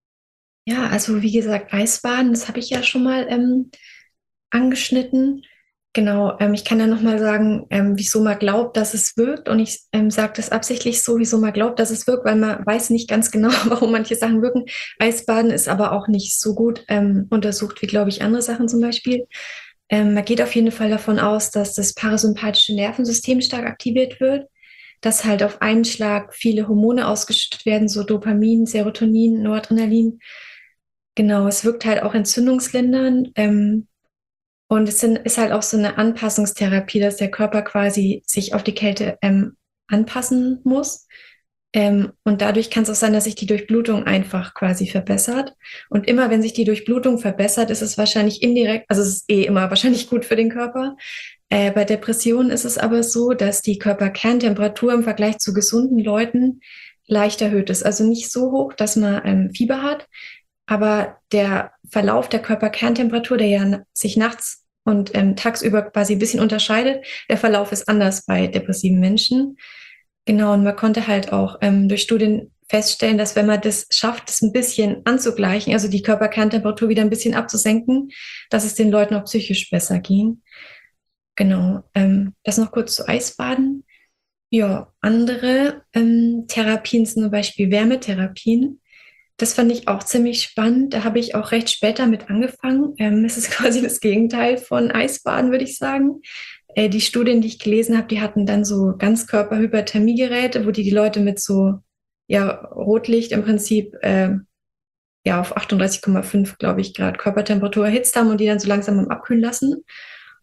B: Ja, also wie gesagt, Eisbaden, das habe ich ja schon mal ähm, angeschnitten. Genau, ähm, ich kann ja nochmal sagen, ähm, wieso man glaubt, dass es wirkt. Und ich ähm, sage das absichtlich so, wieso man glaubt, dass es wirkt, weil man weiß nicht ganz genau, warum manche Sachen wirken. Eisbaden ist aber auch nicht so gut ähm, untersucht wie, glaube ich, andere Sachen zum Beispiel. Ähm, man geht auf jeden Fall davon aus, dass das parasympathische Nervensystem stark aktiviert wird, dass halt auf einen Schlag viele Hormone ausgeschüttet werden, so Dopamin, Serotonin, Noradrenalin. Genau, es wirkt halt auch entzündungslindernd. Ähm, und es sind, ist halt auch so eine Anpassungstherapie, dass der Körper quasi sich auf die Kälte ähm, anpassen muss. Ähm, und dadurch kann es auch sein, dass sich die Durchblutung einfach quasi verbessert. Und immer wenn sich die Durchblutung verbessert, ist es wahrscheinlich indirekt, also es ist eh immer wahrscheinlich gut für den Körper. Äh, bei Depressionen ist es aber so, dass die Körperkerntemperatur im Vergleich zu gesunden Leuten leicht erhöht ist. Also nicht so hoch, dass man ähm, Fieber hat, aber der Verlauf der Körperkerntemperatur, der ja sich nachts und ähm, tagsüber quasi ein bisschen unterscheidet, der Verlauf ist anders bei depressiven Menschen. Genau, und man konnte halt auch ähm, durch Studien feststellen, dass wenn man das schafft, das ein bisschen anzugleichen, also die Körperkerntemperatur wieder ein bisschen abzusenken, dass es den Leuten auch psychisch besser ging. Genau, ähm, das noch kurz zu Eisbaden. Ja, andere ähm, Therapien sind zum Beispiel Wärmetherapien. Das fand ich auch ziemlich spannend. Da habe ich auch recht spät damit angefangen. Ähm, es ist quasi das Gegenteil von Eisbaden, würde ich sagen. Äh, die Studien, die ich gelesen habe, die hatten dann so Ganzkörperhyperthermiegeräte, wo die die Leute mit so ja, Rotlicht im Prinzip äh, ja, auf achtunddreißig Komma fünf, glaube ich, Grad Körpertemperatur erhitzt haben und die dann so langsam am Abkühlen lassen.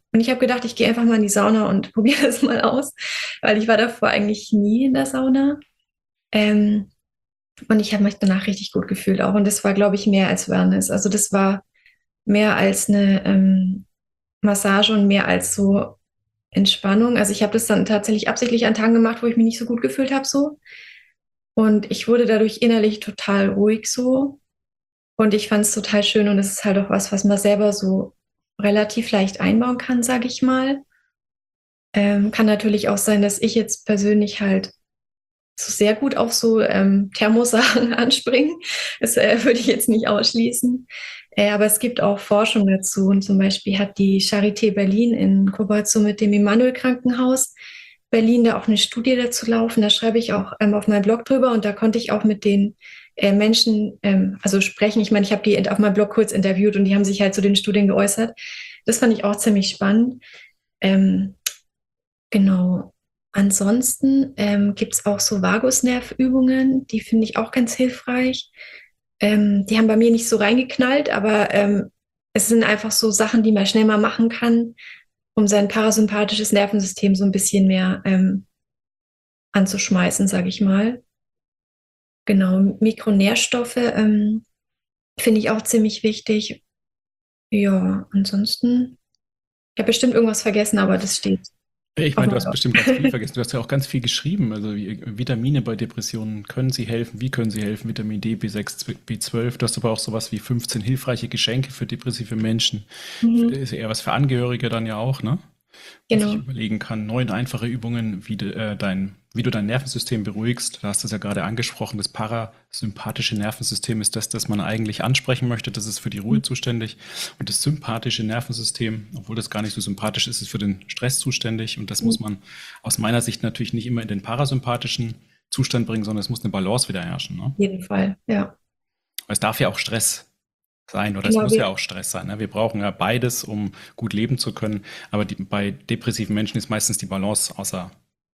B: Und ich habe gedacht, ich gehe einfach mal in die Sauna und probiere das mal aus, weil ich war davor eigentlich nie in der Sauna. Ähm, und ich habe mich danach richtig gut gefühlt auch. Und das war, glaube ich, mehr als Wellness. Also das war mehr als eine ähm, Massage und mehr als so Entspannung. Also ich habe das dann tatsächlich absichtlich an Tagen gemacht, wo ich mich nicht so gut gefühlt habe so. Und ich wurde dadurch innerlich total ruhig so. Und ich fand es total schön und es ist halt auch was, was man selber so relativ leicht einbauen kann, sage ich mal. Ähm, kann natürlich auch sein, dass ich jetzt persönlich halt so sehr gut auf so ähm, Thermosachen anspringe. Das äh, würde ich jetzt nicht ausschließen. Äh, aber es gibt auch Forschung dazu. Und zum Beispiel hat die Charité Berlin in Kooperation mit dem Immanuel Krankenhaus Berlin da auch eine Studie dazu laufen. Da schreibe ich auch ähm, auf meinem Blog drüber und da konnte ich auch mit den äh, Menschen ähm, also sprechen. Ich meine, ich habe die auf meinem Blog kurz interviewt und die haben sich halt zu den Studien geäußert. Das fand ich auch ziemlich spannend. Ähm, genau. Ansonsten ähm, gibt es auch so Vagusnervübungen, die finde ich auch ganz hilfreich. Ähm, die haben bei mir nicht so reingeknallt, aber ähm, es sind einfach so Sachen, die man schnell mal machen kann, um sein parasympathisches Nervensystem so ein bisschen mehr ähm, anzuschmeißen, sage ich mal. Genau, Mikronährstoffe ähm, finde ich auch ziemlich wichtig. Ja, ansonsten, ich habe bestimmt irgendwas vergessen, aber das steht
A: Ich
B: auf
A: meine, du
B: meinem
A: hast
B: Blog.
A: bestimmt ganz viel vergessen. Du hast ja auch ganz viel geschrieben. Also wie- Vitamine bei Depressionen, können sie helfen? Wie können sie helfen? Vitamin D, B sechs, B zwölf. Du hast aber auch sowas wie fünfzehn hilfreiche Geschenke für depressive Menschen.
B: Mhm,
A: Ist eher was für Angehörige dann ja auch, ne? Man sich
B: genau.
A: überlegen kann, neun einfache Übungen, wie du, äh, dein, wie du dein Nervensystem beruhigst. Da hast du es ja gerade angesprochen. Das parasympathische Nervensystem ist das, das man eigentlich ansprechen möchte. Das ist für die Ruhe zuständig. Und das sympathische Nervensystem, obwohl das gar nicht so sympathisch ist, ist für den Stress zuständig. Und das muss man aus meiner Sicht natürlich nicht immer in den parasympathischen Zustand bringen, sondern es muss eine Balance wieder herrschen. Ne?
B: Auf jeden Fall, ja.
A: Weil es darf ja auch Stress sein oder es
B: Genau,
A: muss ja
B: wir,
A: auch Stress sein. Ne? Wir brauchen ja beides, um gut leben zu können. Aber die, bei depressiven Menschen ist meistens die Balance außer.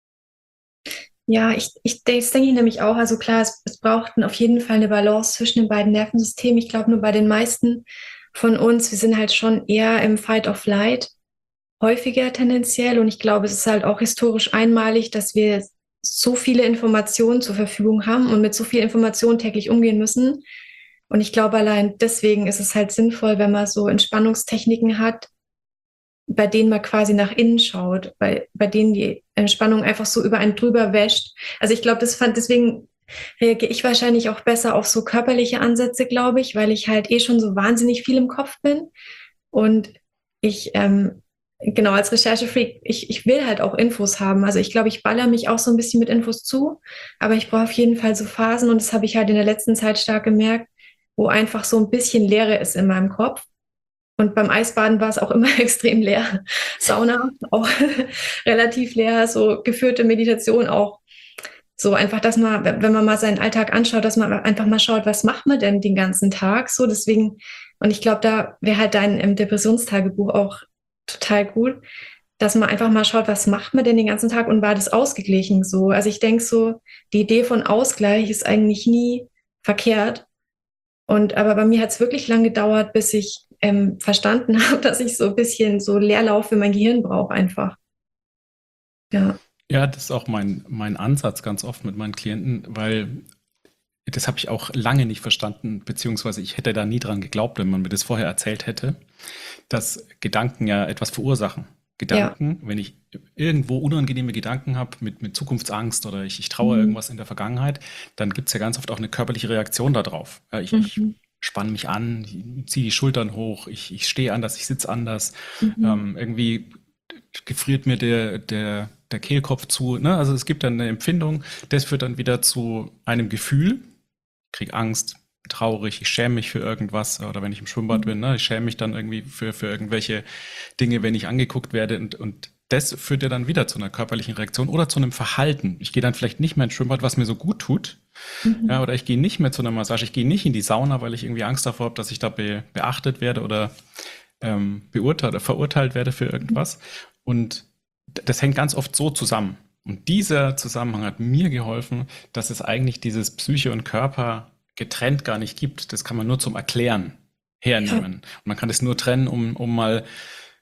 B: ja, ich, ich, das denke ich nämlich auch. Also klar, es, es braucht auf jeden Fall eine Balance zwischen den beiden Nervensystemen. Ich glaube, nur bei den meisten von uns, wir sind halt schon eher im Fight or Flight, häufiger tendenziell. Und ich glaube, es ist halt auch historisch einmalig, dass wir so viele Informationen zur Verfügung haben und mit so viel Information täglich umgehen müssen. Und ich glaube, allein deswegen ist es halt sinnvoll, wenn man so Entspannungstechniken hat, bei denen man quasi nach innen schaut, bei, bei denen die Entspannung einfach so über einen drüber wäscht. Also ich glaube, das fand, deswegen reagiere ich wahrscheinlich auch besser auf so körperliche Ansätze, glaube ich, weil ich halt eh schon so wahnsinnig viel im Kopf bin. Und ich, ähm, genau, als Recherchefreak, ich, ich will halt auch Infos haben. Also ich glaube, ich baller mich auch so ein bisschen mit Infos zu, aber ich brauche auf jeden Fall so Phasen und das habe ich halt in der letzten Zeit stark gemerkt, wo einfach so ein bisschen Leere ist in meinem Kopf. Und beim Eisbaden war es auch immer extrem leer. Sauna auch relativ leer, so geführte Meditation auch. So einfach, dass man, wenn man mal seinen Alltag anschaut, dass man einfach mal schaut, was macht man denn den ganzen Tag? So, deswegen, und ich glaube, da wäre halt dein ähm, Depressionstagebuch auch total gut, dass man einfach mal schaut, was macht man denn den ganzen Tag und war das ausgeglichen so? Also ich denke so, die Idee von Ausgleich ist eigentlich nie verkehrt. Und aber bei mir hat es wirklich lange gedauert, bis ich ähm, verstanden habe, dass ich so ein bisschen so Leerlauf für mein Gehirn brauche einfach. Ja.
A: Ja, das ist auch mein, mein Ansatz ganz oft mit meinen Klienten, weil das habe ich auch lange nicht verstanden, beziehungsweise ich hätte da nie dran geglaubt, wenn man mir das vorher erzählt hätte, dass Gedanken ja etwas verursachen.
B: Ja.
A: Gedanken, wenn ich irgendwo unangenehme Gedanken habe mit, mit Zukunftsangst oder ich, ich traue
B: Mhm.
A: irgendwas in der Vergangenheit, dann gibt es ja ganz oft auch eine körperliche Reaktion darauf. Ja, ich, ich
B: Mhm.
A: spanne mich an, ziehe die Schultern hoch, ich, ich stehe anders, ich sitze anders.
B: Mhm.
A: Ähm, irgendwie gefriert mir der, der, der Kehlkopf zu. Ne? Also es gibt dann eine Empfindung, das führt dann wieder zu einem Gefühl. Ich kriege Angst, traurig, ich schäme mich für irgendwas. Oder wenn ich im Schwimmbad
B: Mhm.
A: bin, ne? Ich schäme mich dann irgendwie für, für irgendwelche Dinge, wenn ich angeguckt werde. Und, und das führt ja dann wieder zu einer körperlichen Reaktion oder zu einem Verhalten. Ich gehe dann vielleicht nicht mehr ins Schwimmbad, was mir so gut tut. Ja,
B: Mhm.
A: oder ich gehe nicht mehr zu einer Massage, ich gehe nicht in die Sauna, weil ich irgendwie Angst davor habe, dass ich da be beachtet werde oder ähm, beurteilt oder verurteilt werde für irgendwas. Und das hängt ganz oft so zusammen. Und dieser Zusammenhang hat mir geholfen, dass es eigentlich dieses Psyche und Körper getrennt gar nicht gibt. Das kann man nur zum Erklären
B: Ja.
A: hernehmen. Und man kann es nur trennen, um, um mal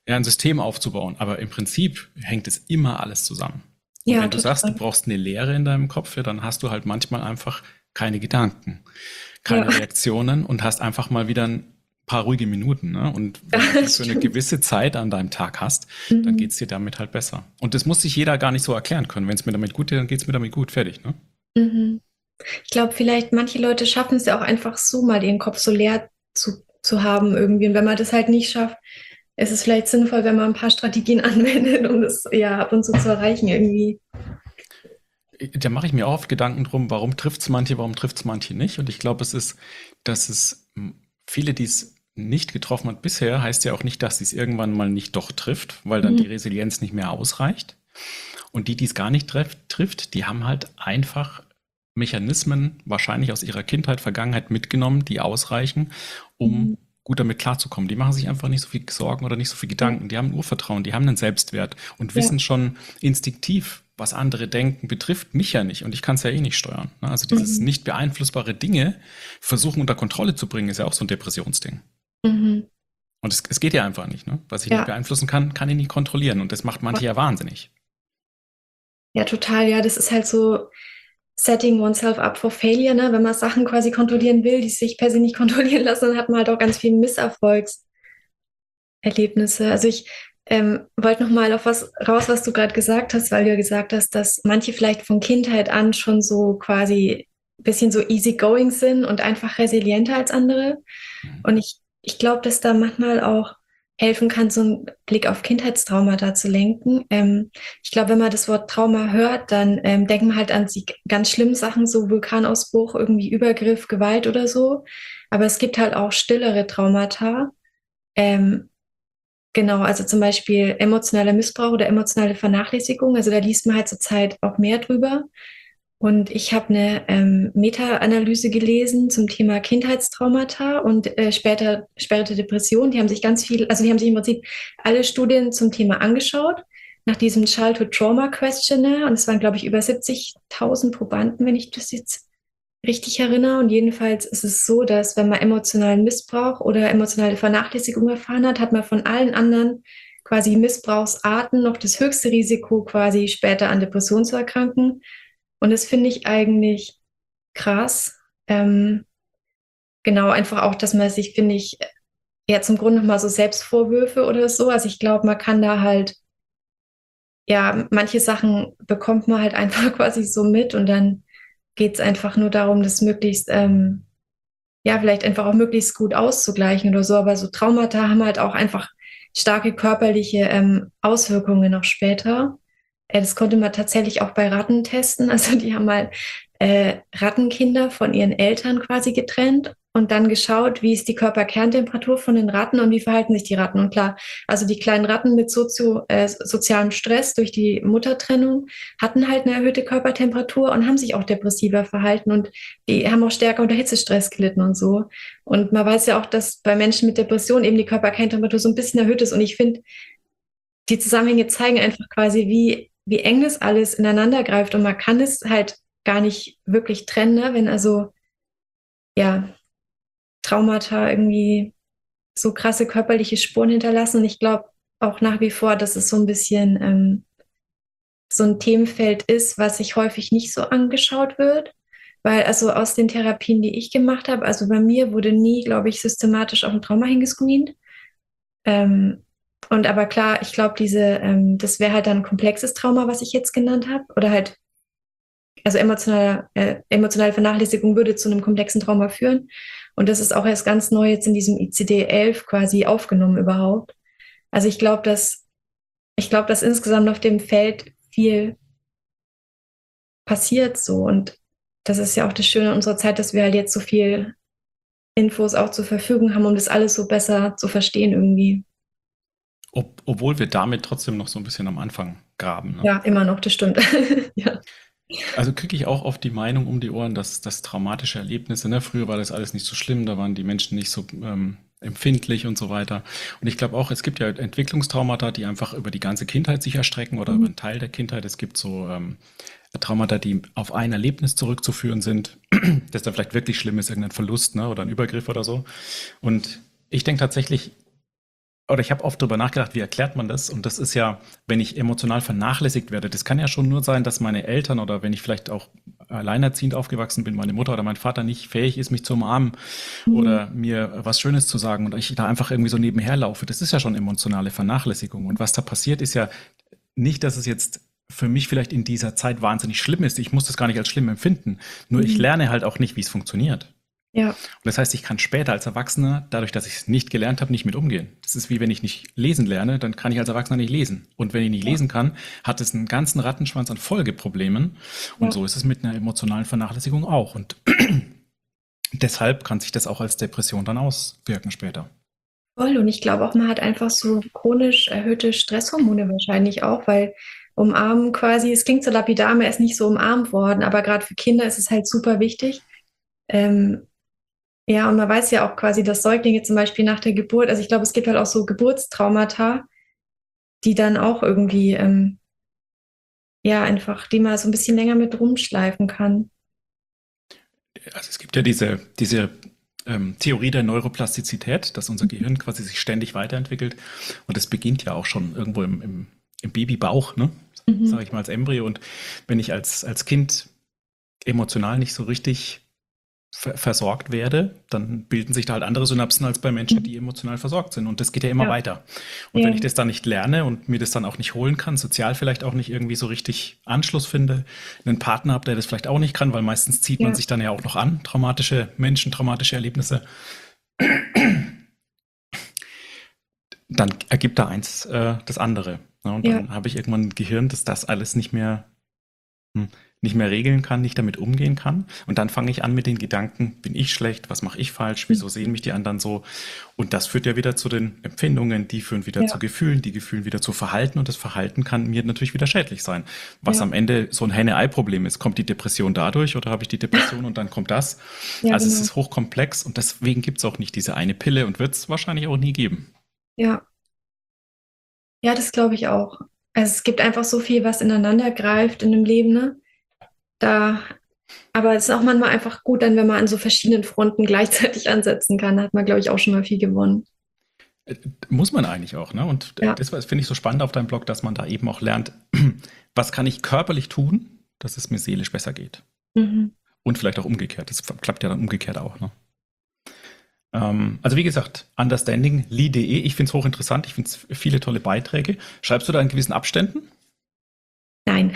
A: ja, ein System aufzubauen. Aber im Prinzip hängt es immer alles zusammen. Und
B: Ja,
A: wenn du sagst, du
B: total.
A: brauchst eine Leere in deinem Kopf, ja, dann hast du halt manchmal einfach keine Gedanken,
B: Ja,
A: keine Reaktionen und hast einfach mal wieder ein paar ruhige Minuten. Ne? Und wenn du die
B: das
A: für eine
B: stimmt.
A: gewisse Zeit an deinem Tag hast, dann
B: Mhm.
A: geht's dir damit halt besser. Und das muss sich jeder gar nicht so erklären können. Wenn es mir damit gut geht, dann geht's mir damit gut. Fertig. Ne?
B: Mhm. Ich glaube, vielleicht manche Leute schaffen es ja auch einfach so, mal den Kopf so leer zu, zu haben irgendwie. Und wenn man das halt nicht schafft, ist es vielleicht sinnvoll, wenn man ein paar Strategien anwendet, um das ja ab und zu zu erreichen irgendwie.
A: Da mache ich mir auch oft Gedanken drum, warum trifft's manche, warum trifft's manche nicht. Und ich glaube, es ist, dass es m, viele, die es nicht getroffen hat bisher, heißt ja auch nicht, dass sie es irgendwann mal nicht doch trifft, weil dann die
B: Mhm.
A: Resilienz nicht mehr ausreicht. Und die, die es gar nicht treff, trifft, die haben halt einfach Mechanismen wahrscheinlich aus ihrer Kindheit, Vergangenheit mitgenommen, die ausreichen, um
B: Mhm.
A: gut damit klarzukommen. Die machen sich einfach nicht so viel Sorgen oder nicht so viel
B: Ja,
A: Gedanken. Die haben ein Urvertrauen, die haben einen Selbstwert und
B: ja.
A: wissen schon instinktiv, was andere denken, betrifft mich ja nicht und ich kann es ja eh nicht steuern. Ne? Also dieses
B: Mhm.
A: nicht beeinflussbare Dinge versuchen unter Kontrolle zu bringen, ist ja auch so ein Depressionsding.
B: Mhm.
A: Und es, es geht ja einfach nicht. Ne? Was ich nicht
B: Ja,
A: beeinflussen kann, kann ich nicht kontrollieren. Und das macht manche ja wahnsinnig.
B: ja, total. Ja, das ist halt so setting oneself up for failure, ne? Wenn man Sachen quasi kontrollieren will, die sich per se nicht kontrollieren lassen, dann hat man halt auch ganz viele Misserfolgserlebnisse. Also ich ähm, wollte noch mal auf was raus, was du gerade gesagt hast, weil du ja gesagt hast, dass manche vielleicht von Kindheit an schon so quasi ein bisschen so easygoing sind und einfach resilienter als andere. Und ich, ich glaube, dass da manchmal auch helfen kann, so einen Blick auf Kindheitstraumata zu lenken. Ähm, ich glaube, wenn man das Wort Trauma hört, dann ähm, denkt man halt an die ganz schlimmen Sachen, so Vulkanausbruch, irgendwie Übergriff, Gewalt oder so. Aber es gibt halt auch stillere Traumata. Ähm, genau, also zum Beispiel emotionaler Missbrauch oder emotionale Vernachlässigung. Also da liest man halt zurzeit auch mehr drüber. Und ich habe eine ähm, Meta-Analyse gelesen zum Thema Kindheitstraumata und äh, später später Depression. Die haben sich ganz viel, also die haben sich im Prinzip alle Studien zum Thema angeschaut nach diesem Childhood Trauma Questionnaire. Und es waren, glaube ich, über siebzigtausend Probanden, wenn ich das jetzt richtig erinnere. Und jedenfalls ist es so, dass wenn man emotionalen Missbrauch oder emotionale Vernachlässigung erfahren hat, hat man von allen anderen quasi Missbrauchsarten noch das höchste Risiko, quasi später an Depressionen zu erkranken. Und das finde ich eigentlich krass. Ähm, genau, einfach auch, dass man sich, finde ich, ja zum Grunde noch mal so Selbstvorwürfe oder so. Also ich glaube, man kann da halt, ja, manche Sachen bekommt man halt einfach quasi so mit und dann geht es einfach nur darum, das möglichst, ähm, ja, vielleicht einfach auch möglichst gut auszugleichen oder so. Aber so Traumata haben halt auch einfach starke körperliche ähm, Auswirkungen noch später. Äh, das konnte man tatsächlich auch bei Ratten testen. Also die haben mal äh, Rattenkinder von ihren Eltern quasi getrennt und dann geschaut, wie ist die Körperkerntemperatur von den Ratten und wie verhalten sich die Ratten. Und klar, also die kleinen Ratten mit sozio, äh, sozialem Stress durch die Muttertrennung hatten halt eine erhöhte Körpertemperatur und haben sich auch depressiver verhalten und die haben auch stärker unter Hitzestress gelitten und so. Und man weiß ja auch, dass bei Menschen mit Depression eben die Körperkerntemperatur so ein bisschen erhöht ist. Und ich finde, die Zusammenhänge zeigen einfach quasi, wie, wie eng das alles ineinander greift. Und man kann es halt gar nicht wirklich trennen, ne? Wenn also, ja, Traumata irgendwie so krasse körperliche Spuren hinterlassen. Und ich glaube auch nach wie vor, dass es so ein bisschen ähm, so ein Themenfeld ist, was sich häufig nicht so angeschaut wird. Weil also aus den Therapien, die ich gemacht habe, also bei mir wurde nie, glaube ich, systematisch auf ein Trauma hingescreent. Ähm, und aber klar, ich glaube, diese, ähm, das wäre halt dann ein komplexes Trauma, was ich jetzt genannt habe. Oder halt, also emotionale, äh, emotionale Vernachlässigung würde zu einem komplexen Trauma führen. Und das ist auch erst ganz neu jetzt in diesem I C D elf quasi aufgenommen überhaupt. Also ich glaube, dass, ich glaube, dass insgesamt auf dem Feld viel passiert so. Und das ist ja auch das Schöne unserer Zeit, dass wir halt jetzt so viel Infos auch zur Verfügung haben, um das alles so besser zu verstehen irgendwie.
A: Ob, obwohl wir damit trotzdem noch so ein bisschen am Anfang graben. Ne?
B: Ja, immer noch, das stimmt. Ja.
A: Also kriege ich auch oft die Meinung um die Ohren, dass, dass traumatische Erlebnisse, ne, früher war das alles nicht so schlimm, da waren die Menschen nicht so ähm, empfindlich und so weiter. Und ich glaube auch, es gibt ja Entwicklungstraumata, die einfach über die ganze Kindheit sich erstrecken oder über
B: Mhm.
A: einen Teil der Kindheit. Es gibt so ähm, Traumata, die auf ein Erlebnis zurückzuführen sind, das dann vielleicht wirklich schlimm ist, irgendein Verlust, ne, oder ein Übergriff oder so. Und ich denke tatsächlich, oder ich habe oft darüber nachgedacht, wie erklärt man das? Und das ist ja, wenn ich emotional vernachlässigt werde, das kann ja schon nur sein, dass meine Eltern oder wenn ich vielleicht auch alleinerziehend aufgewachsen bin, meine Mutter oder mein Vater nicht fähig ist, mich zu umarmen
B: Mhm.
A: oder mir was Schönes zu sagen und ich da einfach irgendwie so nebenher laufe. Das ist ja schon emotionale Vernachlässigung. Und was da passiert, ist ja nicht, dass es jetzt für mich vielleicht in dieser Zeit wahnsinnig schlimm ist. Ich muss das gar nicht als schlimm empfinden. Nur ich
B: Mhm.
A: lerne halt auch nicht, wie es funktioniert.
B: Ja,
A: Und das heißt, ich kann später als Erwachsener, dadurch, dass ich es nicht gelernt habe, nicht mit umgehen. Das ist wie wenn ich nicht lesen lerne, dann kann ich als Erwachsener nicht lesen. Und wenn ich nicht
B: ja,
A: lesen kann, hat es einen ganzen Rattenschwanz an Folgeproblemen. Und
B: ja.
A: so ist es mit einer emotionalen Vernachlässigung auch. Und deshalb kann sich das auch als Depression dann auswirken später.
B: Voll. Und ich glaube auch, man hat einfach so chronisch erhöhte Stresshormone wahrscheinlich auch, weil umarmen quasi, es klingt so lapidar, man ist nicht so umarmt worden, aber gerade für Kinder ist es halt super wichtig. Ähm, ja, und man weiß ja auch quasi, dass Säuglinge zum Beispiel nach der Geburt, also ich glaube, es gibt halt auch so Geburtstraumata, die dann auch irgendwie, ähm, ja, einfach, die man so ein bisschen länger mit rumschleifen kann.
A: Also es gibt ja diese, diese ähm, Theorie der Neuroplastizität, dass unser Gehirn quasi sich ständig weiterentwickelt. Und das beginnt ja auch schon irgendwo im, im, im Babybauch, ne?
B: Mhm.
A: Sage ich mal als Embryo. Und wenn ich als, als Kind emotional nicht so richtig ver versorgt werde, dann bilden sich da halt andere Synapsen als bei Menschen,
B: Mhm.
A: die emotional versorgt sind. Und das geht ja immer
B: Ja,
A: weiter. Und wenn
B: ja,
A: ich das dann nicht lerne und mir das dann auch nicht holen kann, sozial vielleicht auch nicht irgendwie so richtig Anschluss finde, einen Partner habe, der das vielleicht auch nicht kann, weil meistens zieht man
B: ja,
A: sich dann ja auch noch an, traumatische Menschen, traumatische Erlebnisse, dann ergibt da eins äh, das andere. Ne? Und
B: ja,
A: dann habe ich irgendwann ein Gehirn, das das alles nicht mehr hm, nicht mehr regeln kann, nicht damit umgehen kann. Und dann fange ich an mit den Gedanken, bin ich schlecht, was mache ich falsch, wieso sehen mich die anderen so? Und das führt ja wieder zu den Empfindungen, die führen wieder zu
B: ja,
A: Gefühlen, die Gefühlen wieder zu Verhalten und das Verhalten kann mir natürlich wieder schädlich sein. Was
B: ja,
A: am Ende so ein Henne-Ei-Problem ist. Kommt die Depression dadurch oder habe ich die Depression und dann kommt das?
B: ja,
A: Also es
B: genau.
A: ist hochkomplex und deswegen gibt es auch nicht diese eine Pille und wird es wahrscheinlich auch nie geben.
B: Ja, ja, das glaube ich auch. Also es gibt einfach so viel, was ineinander greift in dem Leben, ne? Da, aber es ist auch manchmal einfach gut, dann, wenn man an so verschiedenen Fronten gleichzeitig ansetzen kann, da hat man, glaube ich, auch schon mal viel gewonnen.
A: Äh, Muss man eigentlich auch, ne? Und äh,
B: Ja.
A: das finde ich so spannend auf deinem Blog, dass man da eben auch lernt, was kann ich körperlich tun, dass es mir seelisch besser geht.
B: Mhm.
A: Und vielleicht auch umgekehrt. Das klappt ja dann umgekehrt auch, ne? Ähm, also wie gesagt, understanding punkt ly punkt de, ich finde es hochinteressant, ich finde es viele tolle Beiträge. Schreibst du da in gewissen Abständen?
B: Nein.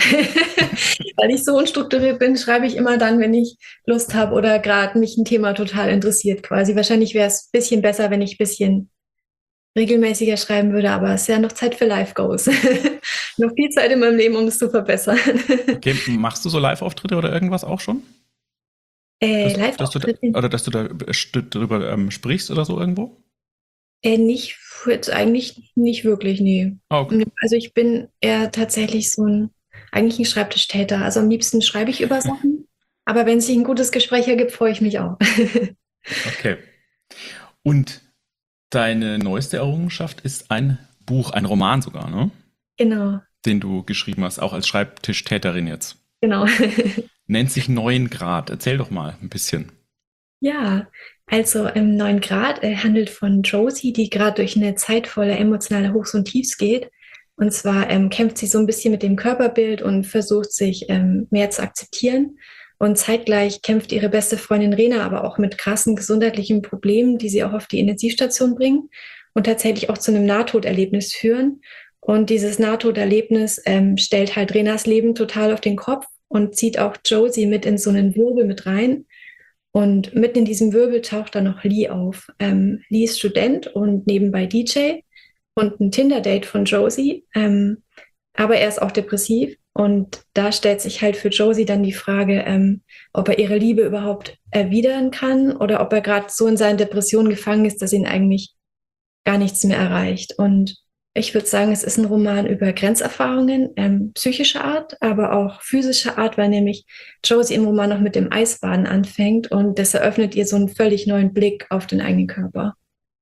B: Weil ich so unstrukturiert bin, schreibe ich immer dann, wenn ich Lust habe oder gerade mich ein Thema total interessiert quasi. Wahrscheinlich wäre es ein bisschen besser, wenn ich ein bisschen regelmäßiger schreiben würde, aber es ist ja noch Zeit für Life Goals. Noch viel Zeit in meinem Leben, um es zu verbessern.
A: Okay, machst du so Live-Auftritte oder irgendwas auch schon?
B: Äh,
A: Dass, dass du da,
B: Live-Auftritte?
A: oder dass du da st- drüber ähm, sprichst oder so irgendwo?
B: Äh, nicht, jetzt eigentlich nicht wirklich, nee.
A: Ah, okay.
B: Nee, also ich bin eher tatsächlich so ein, eigentlich ein Schreibtischtäter. Also am liebsten schreibe ich über Sachen, aber wenn es sich ein gutes Gespräch ergibt, freue ich mich auch.
A: Okay. Und deine neueste Errungenschaft ist ein Buch, ein Roman sogar, ne?
B: Genau,
A: Den du geschrieben hast, auch als Schreibtischtäterin jetzt.
B: genau.
A: Nennt sich Neun Grad. Erzähl doch mal ein bisschen.
B: Ja, also im neuen Grad äh, handelt von Josie, die gerade durch eine Zeit voller emotionaler Hochs und Tiefs geht. Und zwar ähm, kämpft sie so ein bisschen mit dem Körperbild und versucht sich ähm, mehr zu akzeptieren. Und zeitgleich kämpft ihre beste Freundin Rena aber auch mit krassen gesundheitlichen Problemen, die sie auch auf die Intensivstation bringen und tatsächlich auch zu einem Nahtoderlebnis führen. Und dieses Nahtoderlebnis ähm, stellt halt Renas Leben total auf den Kopf und zieht auch Josie mit in so einen Wirbel mit rein. Und mitten in diesem Wirbel taucht dann noch Lee auf. Ähm, Lee ist Student und nebenbei D J und ein Tinder-Date von Josie. Ähm, aber er ist auch depressiv. Und da stellt sich halt für Josie dann die Frage, ähm, ob er ihre Liebe überhaupt erwidern kann oder ob er gerade so in seinen Depressionen gefangen ist, dass ihn eigentlich gar nichts mehr erreicht. Und ich würde sagen, es ist ein Roman über Grenzerfahrungen, ähm, psychischer Art, aber auch physischer Art, weil nämlich Josie im Roman noch mit dem Eisbaden anfängt und das eröffnet ihr so einen völlig neuen Blick auf den eigenen Körper.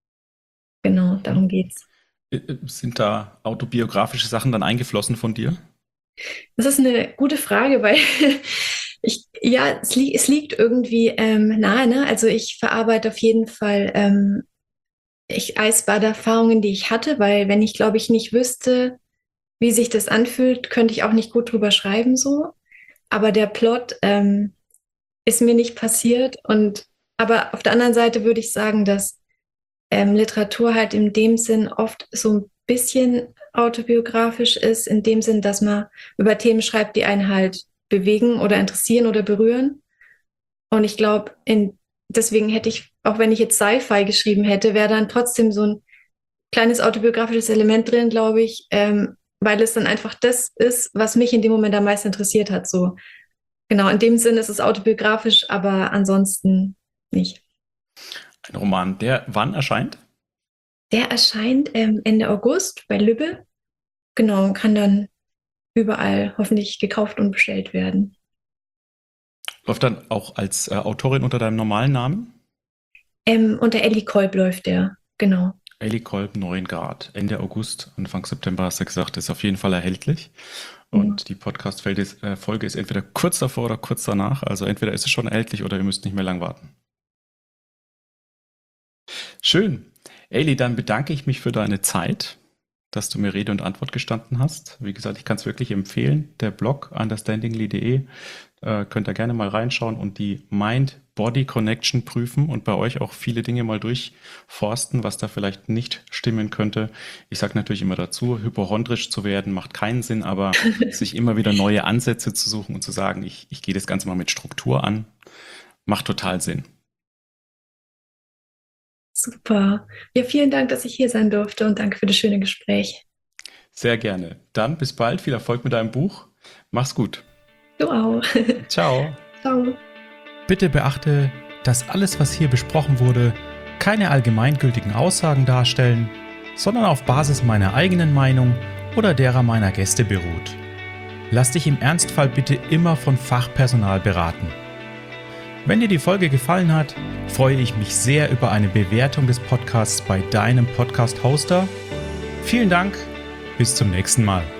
B: Genau, darum geht's.
A: Äh, äh, Sind da autobiografische Sachen dann eingeflossen von dir?
B: Das ist eine gute Frage, weil ich, ja, es, li es liegt irgendwie ähm, nahe, ne? Also ich verarbeite auf jeden Fall ähm, ich Eisbaderfahrungen, die ich hatte, weil wenn ich, glaube ich, nicht wüsste, wie sich das anfühlt, könnte ich auch nicht gut drüber schreiben so. Aber der Plot ähm, ist mir nicht passiert. Und aber auf der anderen Seite würde ich sagen, dass ähm, Literatur halt in dem Sinn oft so ein bisschen autobiografisch ist, in dem Sinn, dass man über Themen schreibt, die einen halt bewegen oder interessieren oder berühren. Und ich glaube, in deswegen hätte ich, auch wenn ich jetzt Sci-Fi geschrieben hätte, wäre dann trotzdem so ein kleines autobiografisches Element drin, glaube ich, ähm, weil es dann einfach das ist, was mich in dem Moment am meisten interessiert hat. So genau, in dem Sinne ist es autobiografisch, aber ansonsten nicht.
A: Ein Roman, der wann erscheint?
B: Der erscheint ähm, Ende August bei Lübbe. Genau, und kann dann überall hoffentlich gekauft und bestellt werden.
A: Läuft dann auch als äh, Autorin unter deinem normalen Namen?
B: Ähm, unter Ellie Kolb läuft der, genau.
A: Ellie Kolb Neuengard. Ende August, Anfang September hast du gesagt, ist auf jeden Fall erhältlich.
B: Ja.
A: Und die Podcast-Folge ist, äh, Folge ist entweder kurz davor oder kurz danach. Also entweder ist es schon erhältlich oder ihr müsst nicht mehr lang warten. Schön. Ellie, dann bedanke ich mich für deine Zeit, dass du mir Rede und Antwort gestanden hast. Wie gesagt, ich kann es wirklich empfehlen. Der Blog understandingly punkt de, äh, könnt ihr gerne mal reinschauen und die Mind-Body-Connection prüfen und bei euch auch viele Dinge mal durchforsten, was da vielleicht nicht stimmen könnte. Ich sage natürlich immer dazu, hypochondrisch zu werden macht keinen Sinn, aber sich immer wieder neue Ansätze zu suchen und zu sagen, ich, ich gehe das Ganze mal mit Struktur an, macht total Sinn.
B: Super. Ja, vielen Dank, dass ich hier sein durfte und danke für das schöne Gespräch.
A: Sehr gerne. Dann bis bald, viel Erfolg mit deinem Buch. Mach's gut.
B: Du auch.
A: Ciao.
B: Ciao.
A: Bitte beachte, dass alles, was hier besprochen wurde, keine allgemeingültigen Aussagen darstellen, sondern auf Basis meiner eigenen Meinung oder derer meiner Gäste beruht. Lass dich im Ernstfall bitte immer von Fachpersonal beraten. Wenn dir die Folge gefallen hat, freue ich mich sehr über eine Bewertung des Podcasts bei deinem Podcast-Hoster. Vielen Dank, bis zum nächsten Mal.